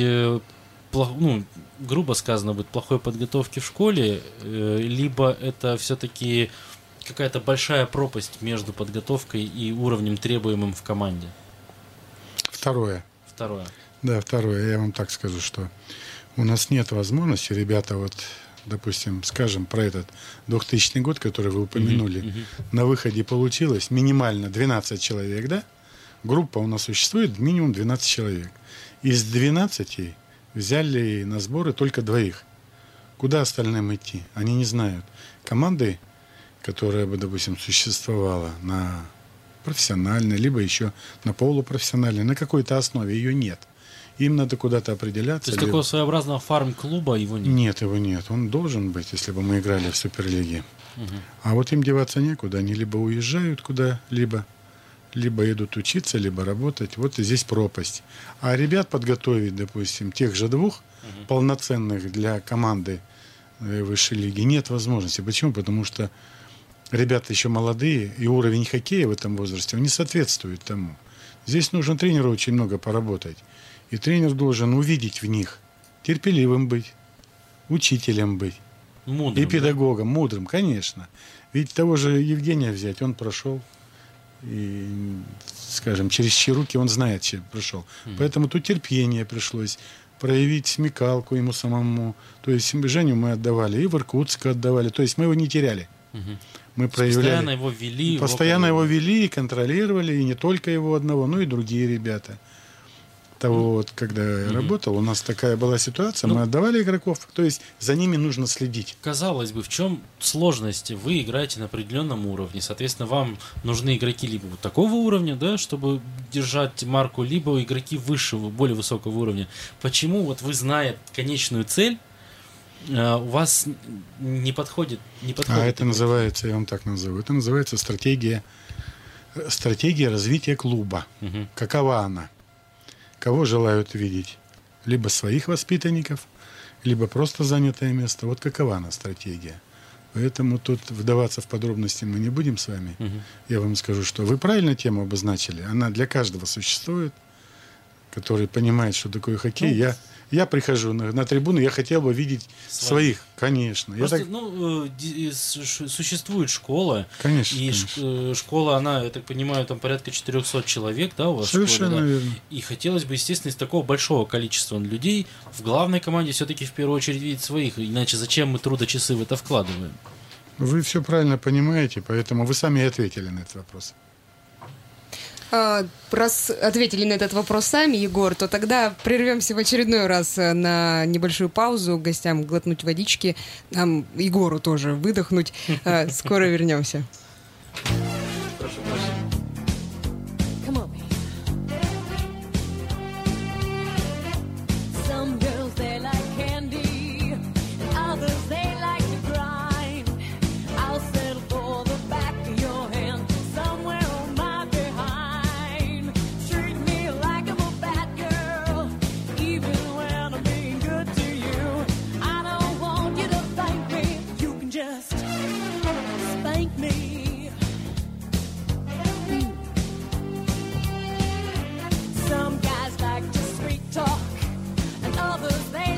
грубо сказано, будет плохой подготовки в школе, либо это все-таки какая-то большая пропасть между подготовкой и уровнем, требуемым в команде? Второе. Да, второе. Я вам так скажу, что у нас нет возможности, ребята, вот, допустим, скажем про этот 2000 год, который вы упомянули, на выходе получилось минимально 12 человек, да? Группа у нас существует минимум 12 человек. Из 12 взяли на сборы только 2. Куда остальным идти? Они не знают. Команды, которая бы, допустим, существовала на профессиональной, либо еще на полупрофессиональной, на какой-то основе ее нет. Им надо куда-то определяться. То есть такого своеобразного фарм-клуба его нет? Нет, его нет. Он должен быть, если бы мы играли в Суперлиге. А вот им деваться некуда. Они либо уезжают куда-либо, либо идут учиться, либо работать. Вот и здесь пропасть. А ребят подготовить, допустим, тех же двух полноценных для команды высшей лиги нет возможности. Почему? Потому что ребята еще молодые, и уровень хоккея в этом возрасте, он не соответствует тому. Здесь нужно тренеру очень много поработать. И тренер должен увидеть в них, терпеливым быть, учителем быть. Мудрым, и педагогом, да? Мудрым, конечно. Ведь того же Евгения взять, он прошел, и, скажем, через чьи руки он знает, чем прошел. Поэтому тут терпение пришлось, проявить смекалку ему самому. То есть Женю мы отдавали, и в Иркутск отдавали. То есть мы его не теряли. Мы проявляли. Постоянно его вели. Постоянно его вели и контролировали, и не только его одного, но и другие ребята. Того вот, когда я работал, у нас такая была ситуация, мы отдавали игроков, то есть за ними нужно следить. Казалось бы, в чем сложность? Вы играете на определенном уровне, соответственно, вам нужны игроки либо вот такого уровня, да, чтобы держать марку, либо игроки высшего, более высокого уровня. Почему вот вы, зная конечную цель, у вас не подходит? А это называется, я вам так назову, это называется стратегия развития клуба. Какова она? Кого желают видеть? Либо своих воспитанников, либо просто занятое место. Вот какова она стратегия. Поэтому тут вдаваться в подробности мы не будем с вами. Я вам скажу, что вы правильно тему обозначили. Она для каждого существует, который понимает, что такое хоккей. Я прихожу на трибуну, я хотел бы видеть своих, конечно. Просто, существует школа. Конечно, и конечно. Школа, она, я так понимаю, там порядка 400 человек, да, у вас? Совершенно в школе, да? верно. И хотелось бы, естественно, из такого большого количества людей в главной команде все-таки в первую очередь видеть своих. Иначе зачем мы трудочасы в это вкладываем? Вы все правильно понимаете, поэтому вы сами и ответили на этот вопрос. Раз ответили на этот вопрос сами, Егор, то тогда прервемся в очередной раз на небольшую паузу, гостям глотнуть водички, нам, Егору тоже выдохнуть. Скоро вернемся. Some girls they like candy, and others they like to grind. I'll settle for the back of your hand, somewhere on my behind. Treat me like I'm a bad girl, even when I'm being good to you. I don't want you to thank me, you can just spank me. Some guys like to sweet talk, and others they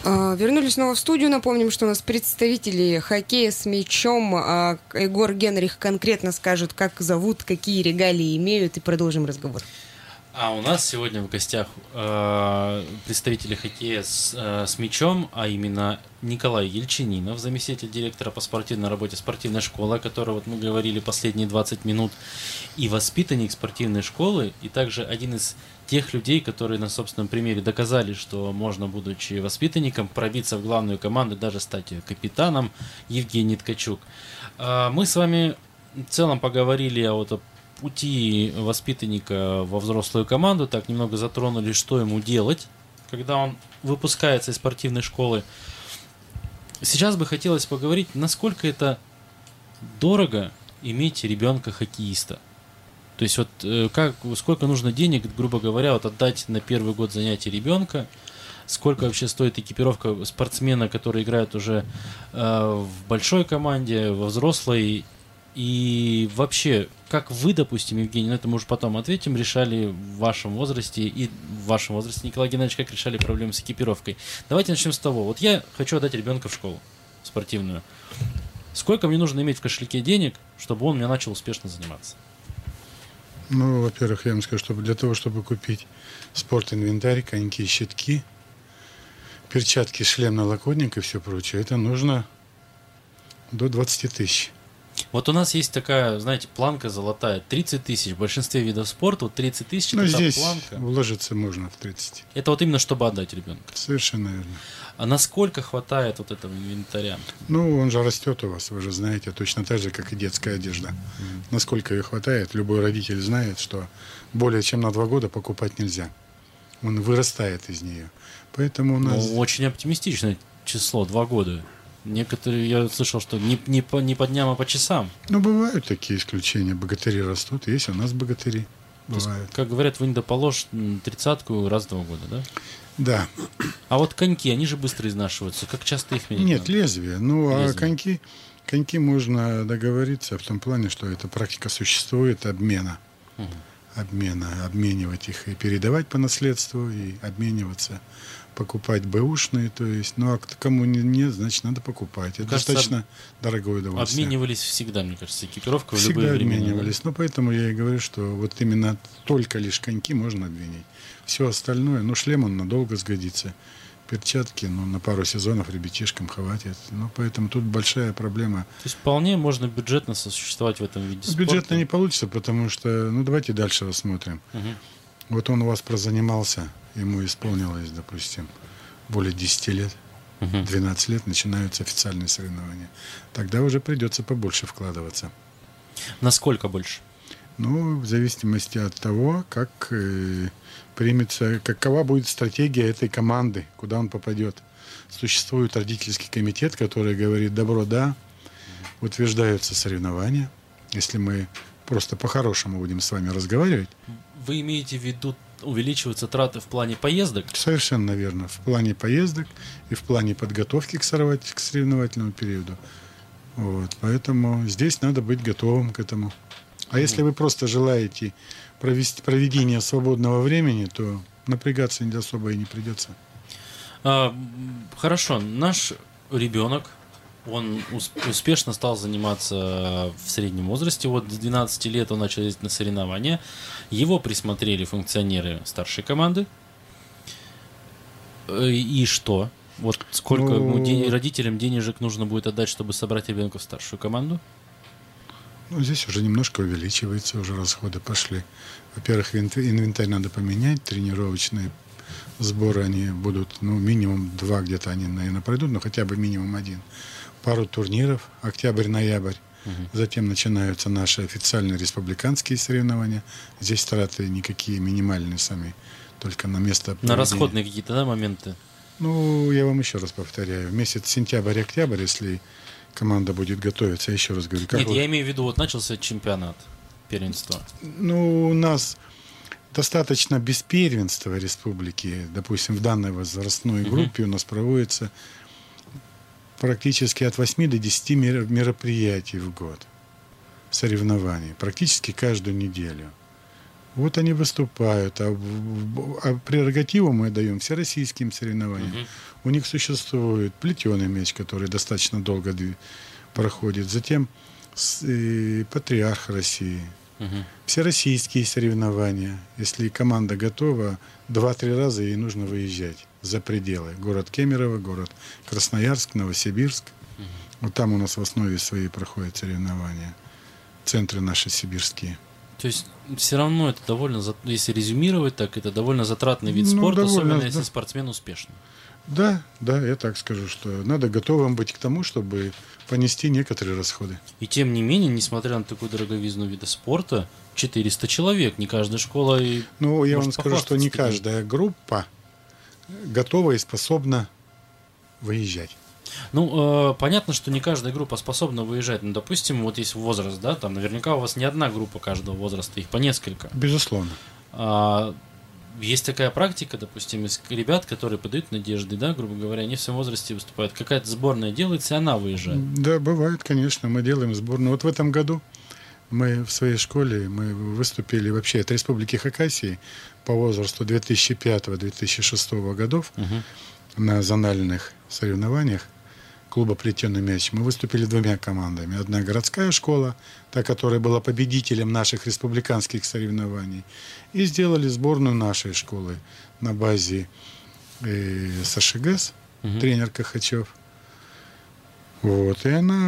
Вернулись снова в студию. Напомним, что у нас представители хоккея с мячом. Егор Генрих конкретно скажет, как зовут, какие регалии имеют, и продолжим разговор. А у нас сегодня в гостях представители хоккея с мячом, а именно Николай Ельчанинов, заместитель директора по спортивной работе спортивной школы, о которой вот мы говорили последние 20 минут, и воспитанник спортивной школы, и также один из тех людей, которые на собственном примере доказали, что можно, будучи воспитанником, пробиться в главную команду, даже стать капитаном, Евгений Ткачук. Мы с вами в целом поговорили о пути воспитанника во взрослую команду, так немного затронули, что ему делать, когда он выпускается из спортивной школы. Сейчас бы хотелось поговорить, насколько это дорого иметь ребенка-хоккеиста. То есть сколько нужно денег, грубо говоря, отдать на первый год занятий ребенка, сколько вообще стоит экипировка спортсмена, который играет уже в большой команде, во взрослой. И вообще, как вы, допустим, Евгений, на это мы уже потом ответим, решали в вашем возрасте, Николай Геннадьевич, как решали проблемы с экипировкой? Давайте начнем с того. Вот я хочу отдать ребенка в школу спортивную. Сколько мне нужно иметь в кошельке денег, чтобы он у меня начал успешно заниматься? Ну, во-первых, я вам скажу, что для того, чтобы купить спортинвентарь, коньки, щитки, перчатки, шлем, налокотник и все прочее, это нужно до 20 тысяч. Вот у нас есть такая, знаете, планка золотая, 30 тысяч. В большинстве видов спорта вот 30 тысяч, Ну, это здесь планка. вложиться можно в 30. Это вот именно чтобы отдать ребенка. Совершенно верно. А насколько хватает вот этого инвентаря? Ну, он же растет у вас, вы же знаете, точно так же, как и детская одежда. Насколько ее хватает, любой родитель знает, что более чем на 2 года покупать нельзя. Он вырастает из нее. Поэтому у нас... Ну, очень оптимистичное число, 2 года. Некоторые, я слышал, что не по дням, а по часам. Ну, бывают такие исключения. Богатыри растут. Есть у нас богатыри. Бывают. Как говорят, вы не доположь 30-ку раз в 2 года, да? Да. А вот коньки, они же быстро изнашиваются. Как часто их менять? Нет, надо? лезвие. Ну, Лезвие. а коньки можно договориться в том плане, что эта практика существует обмена. Обменивать их и передавать по наследству, и обмениваться, покупать бэушные, то есть, ну, а кому нет, значит, надо покупать. Это Кажется, достаточно дорогое удовольствие. Обменивались всегда, мне кажется, экипировка в Всегда любые времена. обменивались. Ну, поэтому я и говорю, что вот именно только лишь коньки можно обменять. Все остальное, ну, шлем он надолго сгодится. Перчатки, ну, на пару сезонов ребятишкам хватит. Ну, поэтому тут большая проблема. То есть вполне можно бюджетно сосуществовать в этом виде спорта. Бюджетно не получится, потому что, ну, давайте дальше рассмотрим. Вот он у вас прозанимался, ему исполнилось, допустим, более 10 лет. 12 лет начинаются официальные соревнования. Тогда уже придется побольше вкладываться. Насколько больше? Ну, в зависимости от того, как примется, какова будет стратегия этой команды, куда он попадет. Существует родительский комитет, который говорит: добро, да, утверждаются соревнования. Если мы просто по-хорошему будем с вами разговаривать. Вы имеете в виду, увеличиваются траты в плане поездок? Совершенно верно. В плане поездок и в плане подготовки к соревновательному периоду. Вот. Поэтому здесь надо быть готовым к этому. А если вы просто желаете проведения свободного времени, то напрягаться особо и не придется. Хорошо. Наш ребенок, он успешно стал заниматься в среднем возрасте. Вот с 12 лет он начал ездить на соревнования. Его присмотрели функционеры старшей команды. И что? Вот сколько родителям денежек нужно будет отдать, чтобы собрать ребенка в старшую команду? Ну, здесь уже немножко увеличивается, уже расходы пошли. Во-первых, инвентарь надо поменять, тренировочные сборы, они будут, ну, минимум 2 где-то они, наверное, пройдут, но хотя бы минимум 1. Пару турниров, октябрь-ноябрь. Затем начинаются наши официальные республиканские соревнования. Здесь траты никакие, минимальные сами, только на место проведения. На расходные какие-то, да, моменты? Ну, я вам еще раз повторяю. Месяц сентябрь-октябрь, если команда будет готовиться, я еще раз говорю. Нет, я имею в виду, вот начался чемпионат, первенство. Ну, у нас достаточно без первенства республики. Допустим, в данной возрастной группе у нас проводится практически от 8 до 10 мероприятий в год. Соревнований. Практически каждую неделю. Вот они выступают, а прерогативу мы даем всероссийским соревнованиям. У них существует плетеный мяч, который достаточно долго проходит. Затем патриарх России. Всероссийские соревнования. Если команда готова, 2-3 раза ей нужно выезжать за пределы. Город Кемерово, город Красноярск, Новосибирск. Вот там у нас в основе своей проходят соревнования. Центры наши сибирские. То есть все равно это довольно, если резюмировать так, это довольно затратный вид спорта, довольно, особенно если спортсмен успешный. Да, я так скажу, что надо готовым быть к тому, чтобы понести некоторые расходы. И тем не менее, несмотря на такую дороговизну вида спорта, 400 человек, не каждая школа и я вам скажу, что не каждая группа готова и способна выезжать. Понятно, что не каждая группа способна выезжать. Допустим, вот есть возраст, да, там наверняка у вас не одна группа каждого возраста, их по несколько. Безусловно. Есть такая практика, допустим, из ребят, которые подают надежды, да, грубо говоря, они в своем возрасте выступают. Какая-то сборная делается, и она выезжает. Да, бывает, конечно, мы делаем сборную. Вот в этом году мы в своей школе выступили вообще от Республики Хакасии по возрасту 2005-2006 годов на зональных соревнованиях клуба «Плетеный мяч». Мы выступили 2 командами. Одна городская школа, та, которая была победителем наших республиканских соревнований, и сделали сборную нашей школы на базе СШГС, тренер Кахачев. Вот, и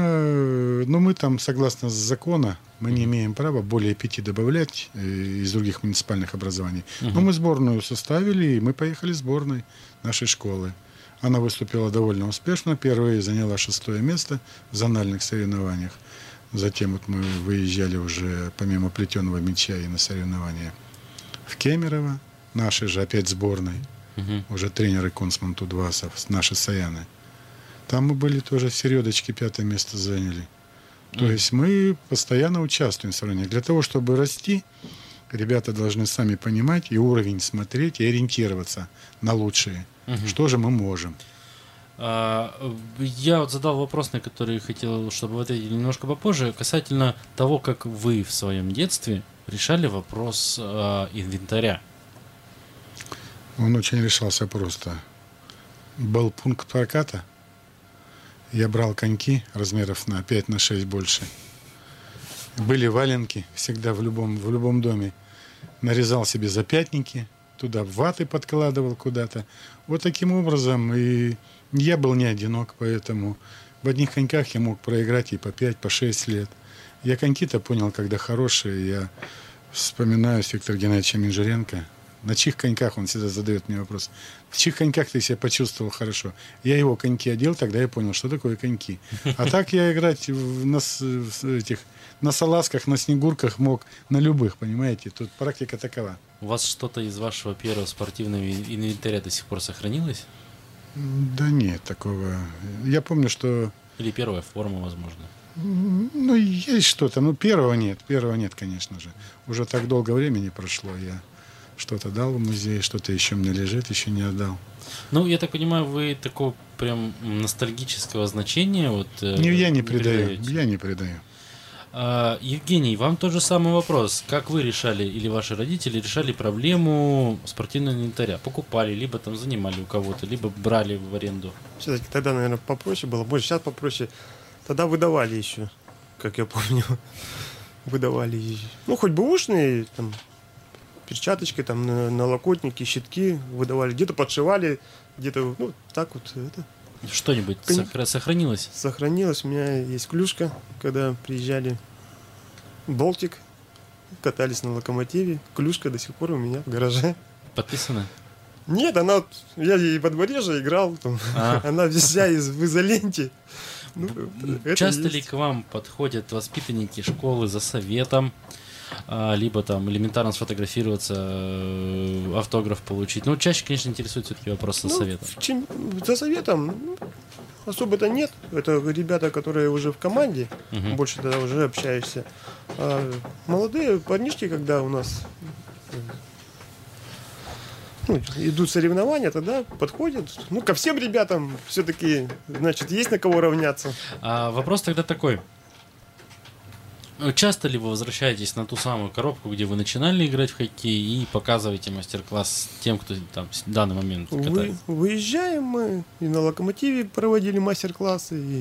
мы там, согласно закона, мы не имеем права более 5 добавлять из других муниципальных образований. Но мы сборную составили, и мы поехали сборной нашей школы. Она выступила довольно успешно. Впервые заняла 6-е место в зональных соревнованиях. Затем вот мы выезжали уже помимо плетеного мяча и на соревнования в Кемерово. Наши же опять сборной. Уже тренеры Кунцман Тудвасов, наши Саяны. Там мы были тоже в середочке, 5-е место заняли. То есть мы постоянно участвуем в соревнованиях. Для того, чтобы расти, ребята должны сами понимать и уровень смотреть, и ориентироваться на лучшие. Что же мы можем? Я вот задал вопрос, на который хотел, чтобы вы ответили немножко попозже, касательно того, как вы в своем детстве решали вопрос инвентаря. Он очень решался просто. Был пункт проката. Я брал коньки размеров на 5-6 больше. Были валенки всегда в любом доме. Нарезал себе запятники, туда ваты подкладывал куда-то. Вот таким образом. И я был не одинок, поэтому в одних коньках я мог проиграть и по 5, по 6 лет. Я коньки-то понял, когда хорошие. Я вспоминаю с Виктором Геннадьевичем Инжиренко. На чьих коньках, он всегда задает мне вопрос, в чьих коньках ты себя почувствовал хорошо? Я его коньки одел, тогда я понял, что такое коньки. А так я играть на салазках, на снегурках мог на любых, понимаете? Тут практика такова. У вас что-то из вашего первого спортивного инвентаря до сих пор сохранилось? Да нет, такого. Я помню, что... Или первая форма, возможно? Есть что-то. Первого нет, конечно же. Уже так долго времени прошло, я... Что-то дал в музей, что-то еще мне лежит, еще не отдал. Я так понимаю, вы такого прям ностальгического значения я не придаю. Евгений, вам тот же самый вопрос. Как вы решали, или ваши родители решали проблему спортивного инвентаря? Покупали, либо там занимали у кого-то, либо брали в аренду? Все-таки тогда, наверное, попроще было. Больше сейчас попроще. Тогда выдавали еще, как я помню. Выдавали. Хоть бы ушные, там, перчаточки, там, налокотники, щитки выдавали. Где-то подшивали, где-то, так вот. Что-нибудь сохранилось? Сохранилось. У меня есть клюшка, когда приезжали Болтик, катались на локомотиве. Клюшка до сих пор у меня в гараже. Подписана? Нет, я ей во дворе же играл. Там, она вся в изоленте. Часто ли к вам подходят воспитанники школы за советом? Либо там элементарно сфотографироваться, автограф получить. Чаще, конечно, интересует все-таки вопрос со советом. За советом особо-то нет. Это ребята, которые уже в команде, больше тогда уже общаешься. А молодые парнишки, когда у нас идут соревнования, тогда подходят. Ко всем ребятам все-таки, значит, есть на кого равняться. Вопрос тогда такой. Часто ли вы возвращаетесь на ту самую коробку, где вы начинали играть в хоккей, и показываете мастер-класс тем, кто там в данный момент катается? Выезжаем мы, и на Локомотиве проводили мастер-классы, и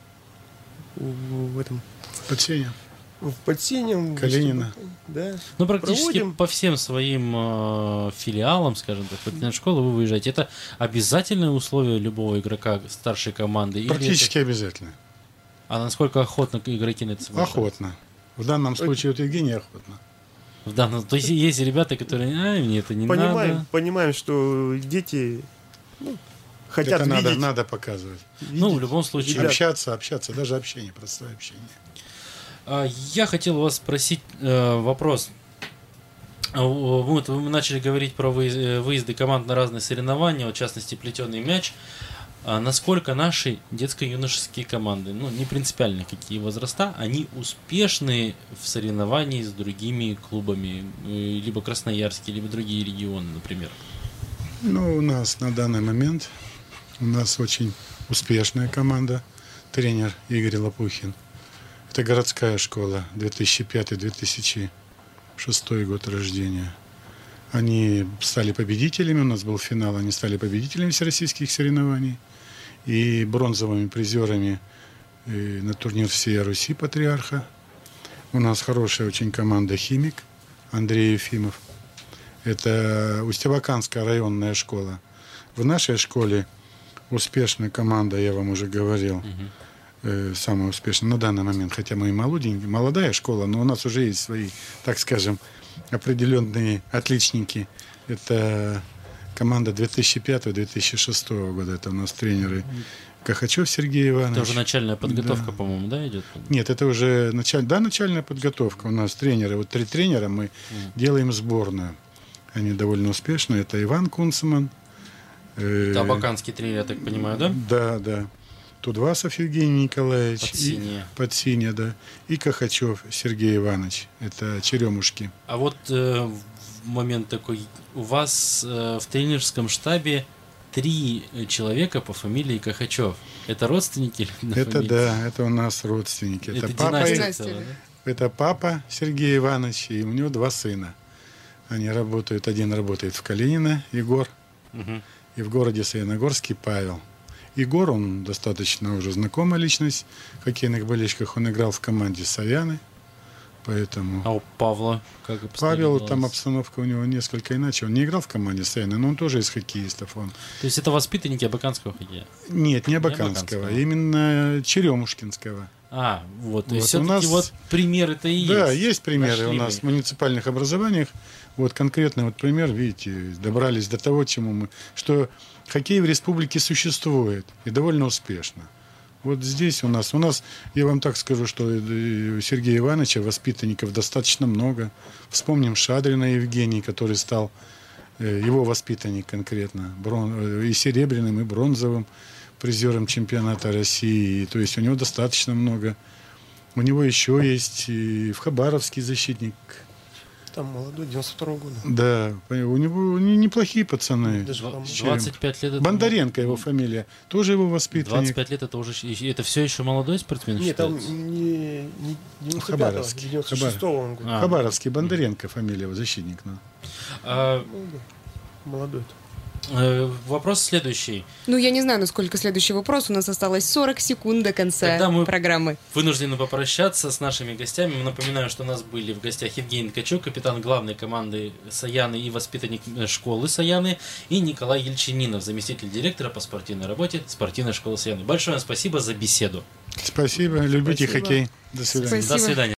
в этом... Под Сенем. В Подсинем. Калинина. Да. Ну, практически Проводим. по всем своим филиалам, скажем так, в школу вы выезжаете. Это обязательное условие любого игрока старшей команды? Или Практически обязательно. А насколько охотно игроки на это соглашаются? Охотно. В данном случае вот Евгений охотно. В данном, то есть есть ребята, которые, мне это не надо. Понимаем, что дети хотят Это видеть. надо показывать. Ну, в любом случае. Ребят. Общаться, даже общение, простое общение. Я хотел у вас спросить вопрос. Вот вы начали говорить про выезды команд на разные соревнования, вот, в частности, плетеный мяч. Насколько наши детско-юношеские команды, не принципиально какие возраста, они успешны в соревновании с другими клубами, либо красноярские, либо другие регионы, например? У нас на данный момент очень успешная команда. Тренер Игорь Лопухин. Это городская школа, 2005-2006 год рождения. Они стали победителями, у нас был финал, они стали победителями всероссийских соревнований и бронзовыми призерами на турнир «Всея Руси» Патриарха. У нас хорошая очень команда «Химик», Андрей Ефимов. Это Усть-Абаканская районная школа. В нашей школе успешная команда, я вам уже говорил, самая успешная на данный момент, хотя мы и молодая школа, но у нас уже есть свои, так скажем, определенные отличники. Это команда 2005-2006 года. Это у нас тренеры Кахачев Сергей Иванович. Это уже начальная подготовка, Да. по-моему, да, идет? Нет, это уже начальная подготовка. У нас тренеры, 3 тренера, мы делаем сборную. Они довольно успешные. Это Иван Кунцман. Это абаканский тренер, я так понимаю, да? Да. Тудвасов Евгений Николаевич. Подсинье. Да. И Кахачев Сергей Иванович. Это Черемушки. А вот момент такой. У вас в тренерском штабе 3 человека по фамилии Кахачев. Это родственники? Это у нас родственники. Это папа, династия целая, да? это папа Сергей Иванович, и у него 2 сына. Они работают. Один работает в Калинино, Егор, и в городе Саяногорске Павел. Егор, он достаточно уже знакомая личность в хоккейных болельщиках. Он играл в команде Саяны, поэтому... А у Павла как Павел, там обстановка у него несколько иначе. Он не играл в команде Саяны, но он тоже из хоккеистов. То есть это воспитанники абаканского хоккея? Нет, не абаканского, именно Черемушкинского. Вот. То Вот есть у все-таки нас- примеры-то и есть. Да, есть примеры Нашли у вы нас их. в муниципальных образованиях. Вот конкретный пример, видите, добрались до того, что хоккей в республике существует и довольно успешно. Вот здесь у нас, я вам так скажу, что у Сергея Ивановича воспитанников достаточно много. Вспомним Шадрина Евгений, который стал, его воспитанник конкретно, и серебряным, и бронзовым призером чемпионата России. То есть у него достаточно много. У него еще есть и в Хабаровский защитник. Там молодой, 92-го года. Да, у него неплохие пацаны. Даже С по-моему. чем? 25 лет это... Бондаренко его фамилия. Тоже его воспитанник. 25 лет это уже... Это все еще молодой спортсмен Нет, там считается? не 95-го, Хабаровский. 96-го он год. Хабаровский, Бондаренко фамилия его, защитник. А, Молодой. вопрос следующий. Я не знаю, насколько следующий вопрос. У нас осталось 40 секунд до конца Тогда мы- программы. Вынуждены попрощаться с нашими гостями. Напоминаю, что у нас были в гостях Евгений Ткачук, капитан главной команды Саяны и воспитанник школы Саяны, и Николай Ельчининов, заместитель директора по спортивной работе спортивной школы Саяны. Большое вам спасибо за беседу. Спасибо, любите Спасибо. хоккей. До свидания. Спасибо. До свидания.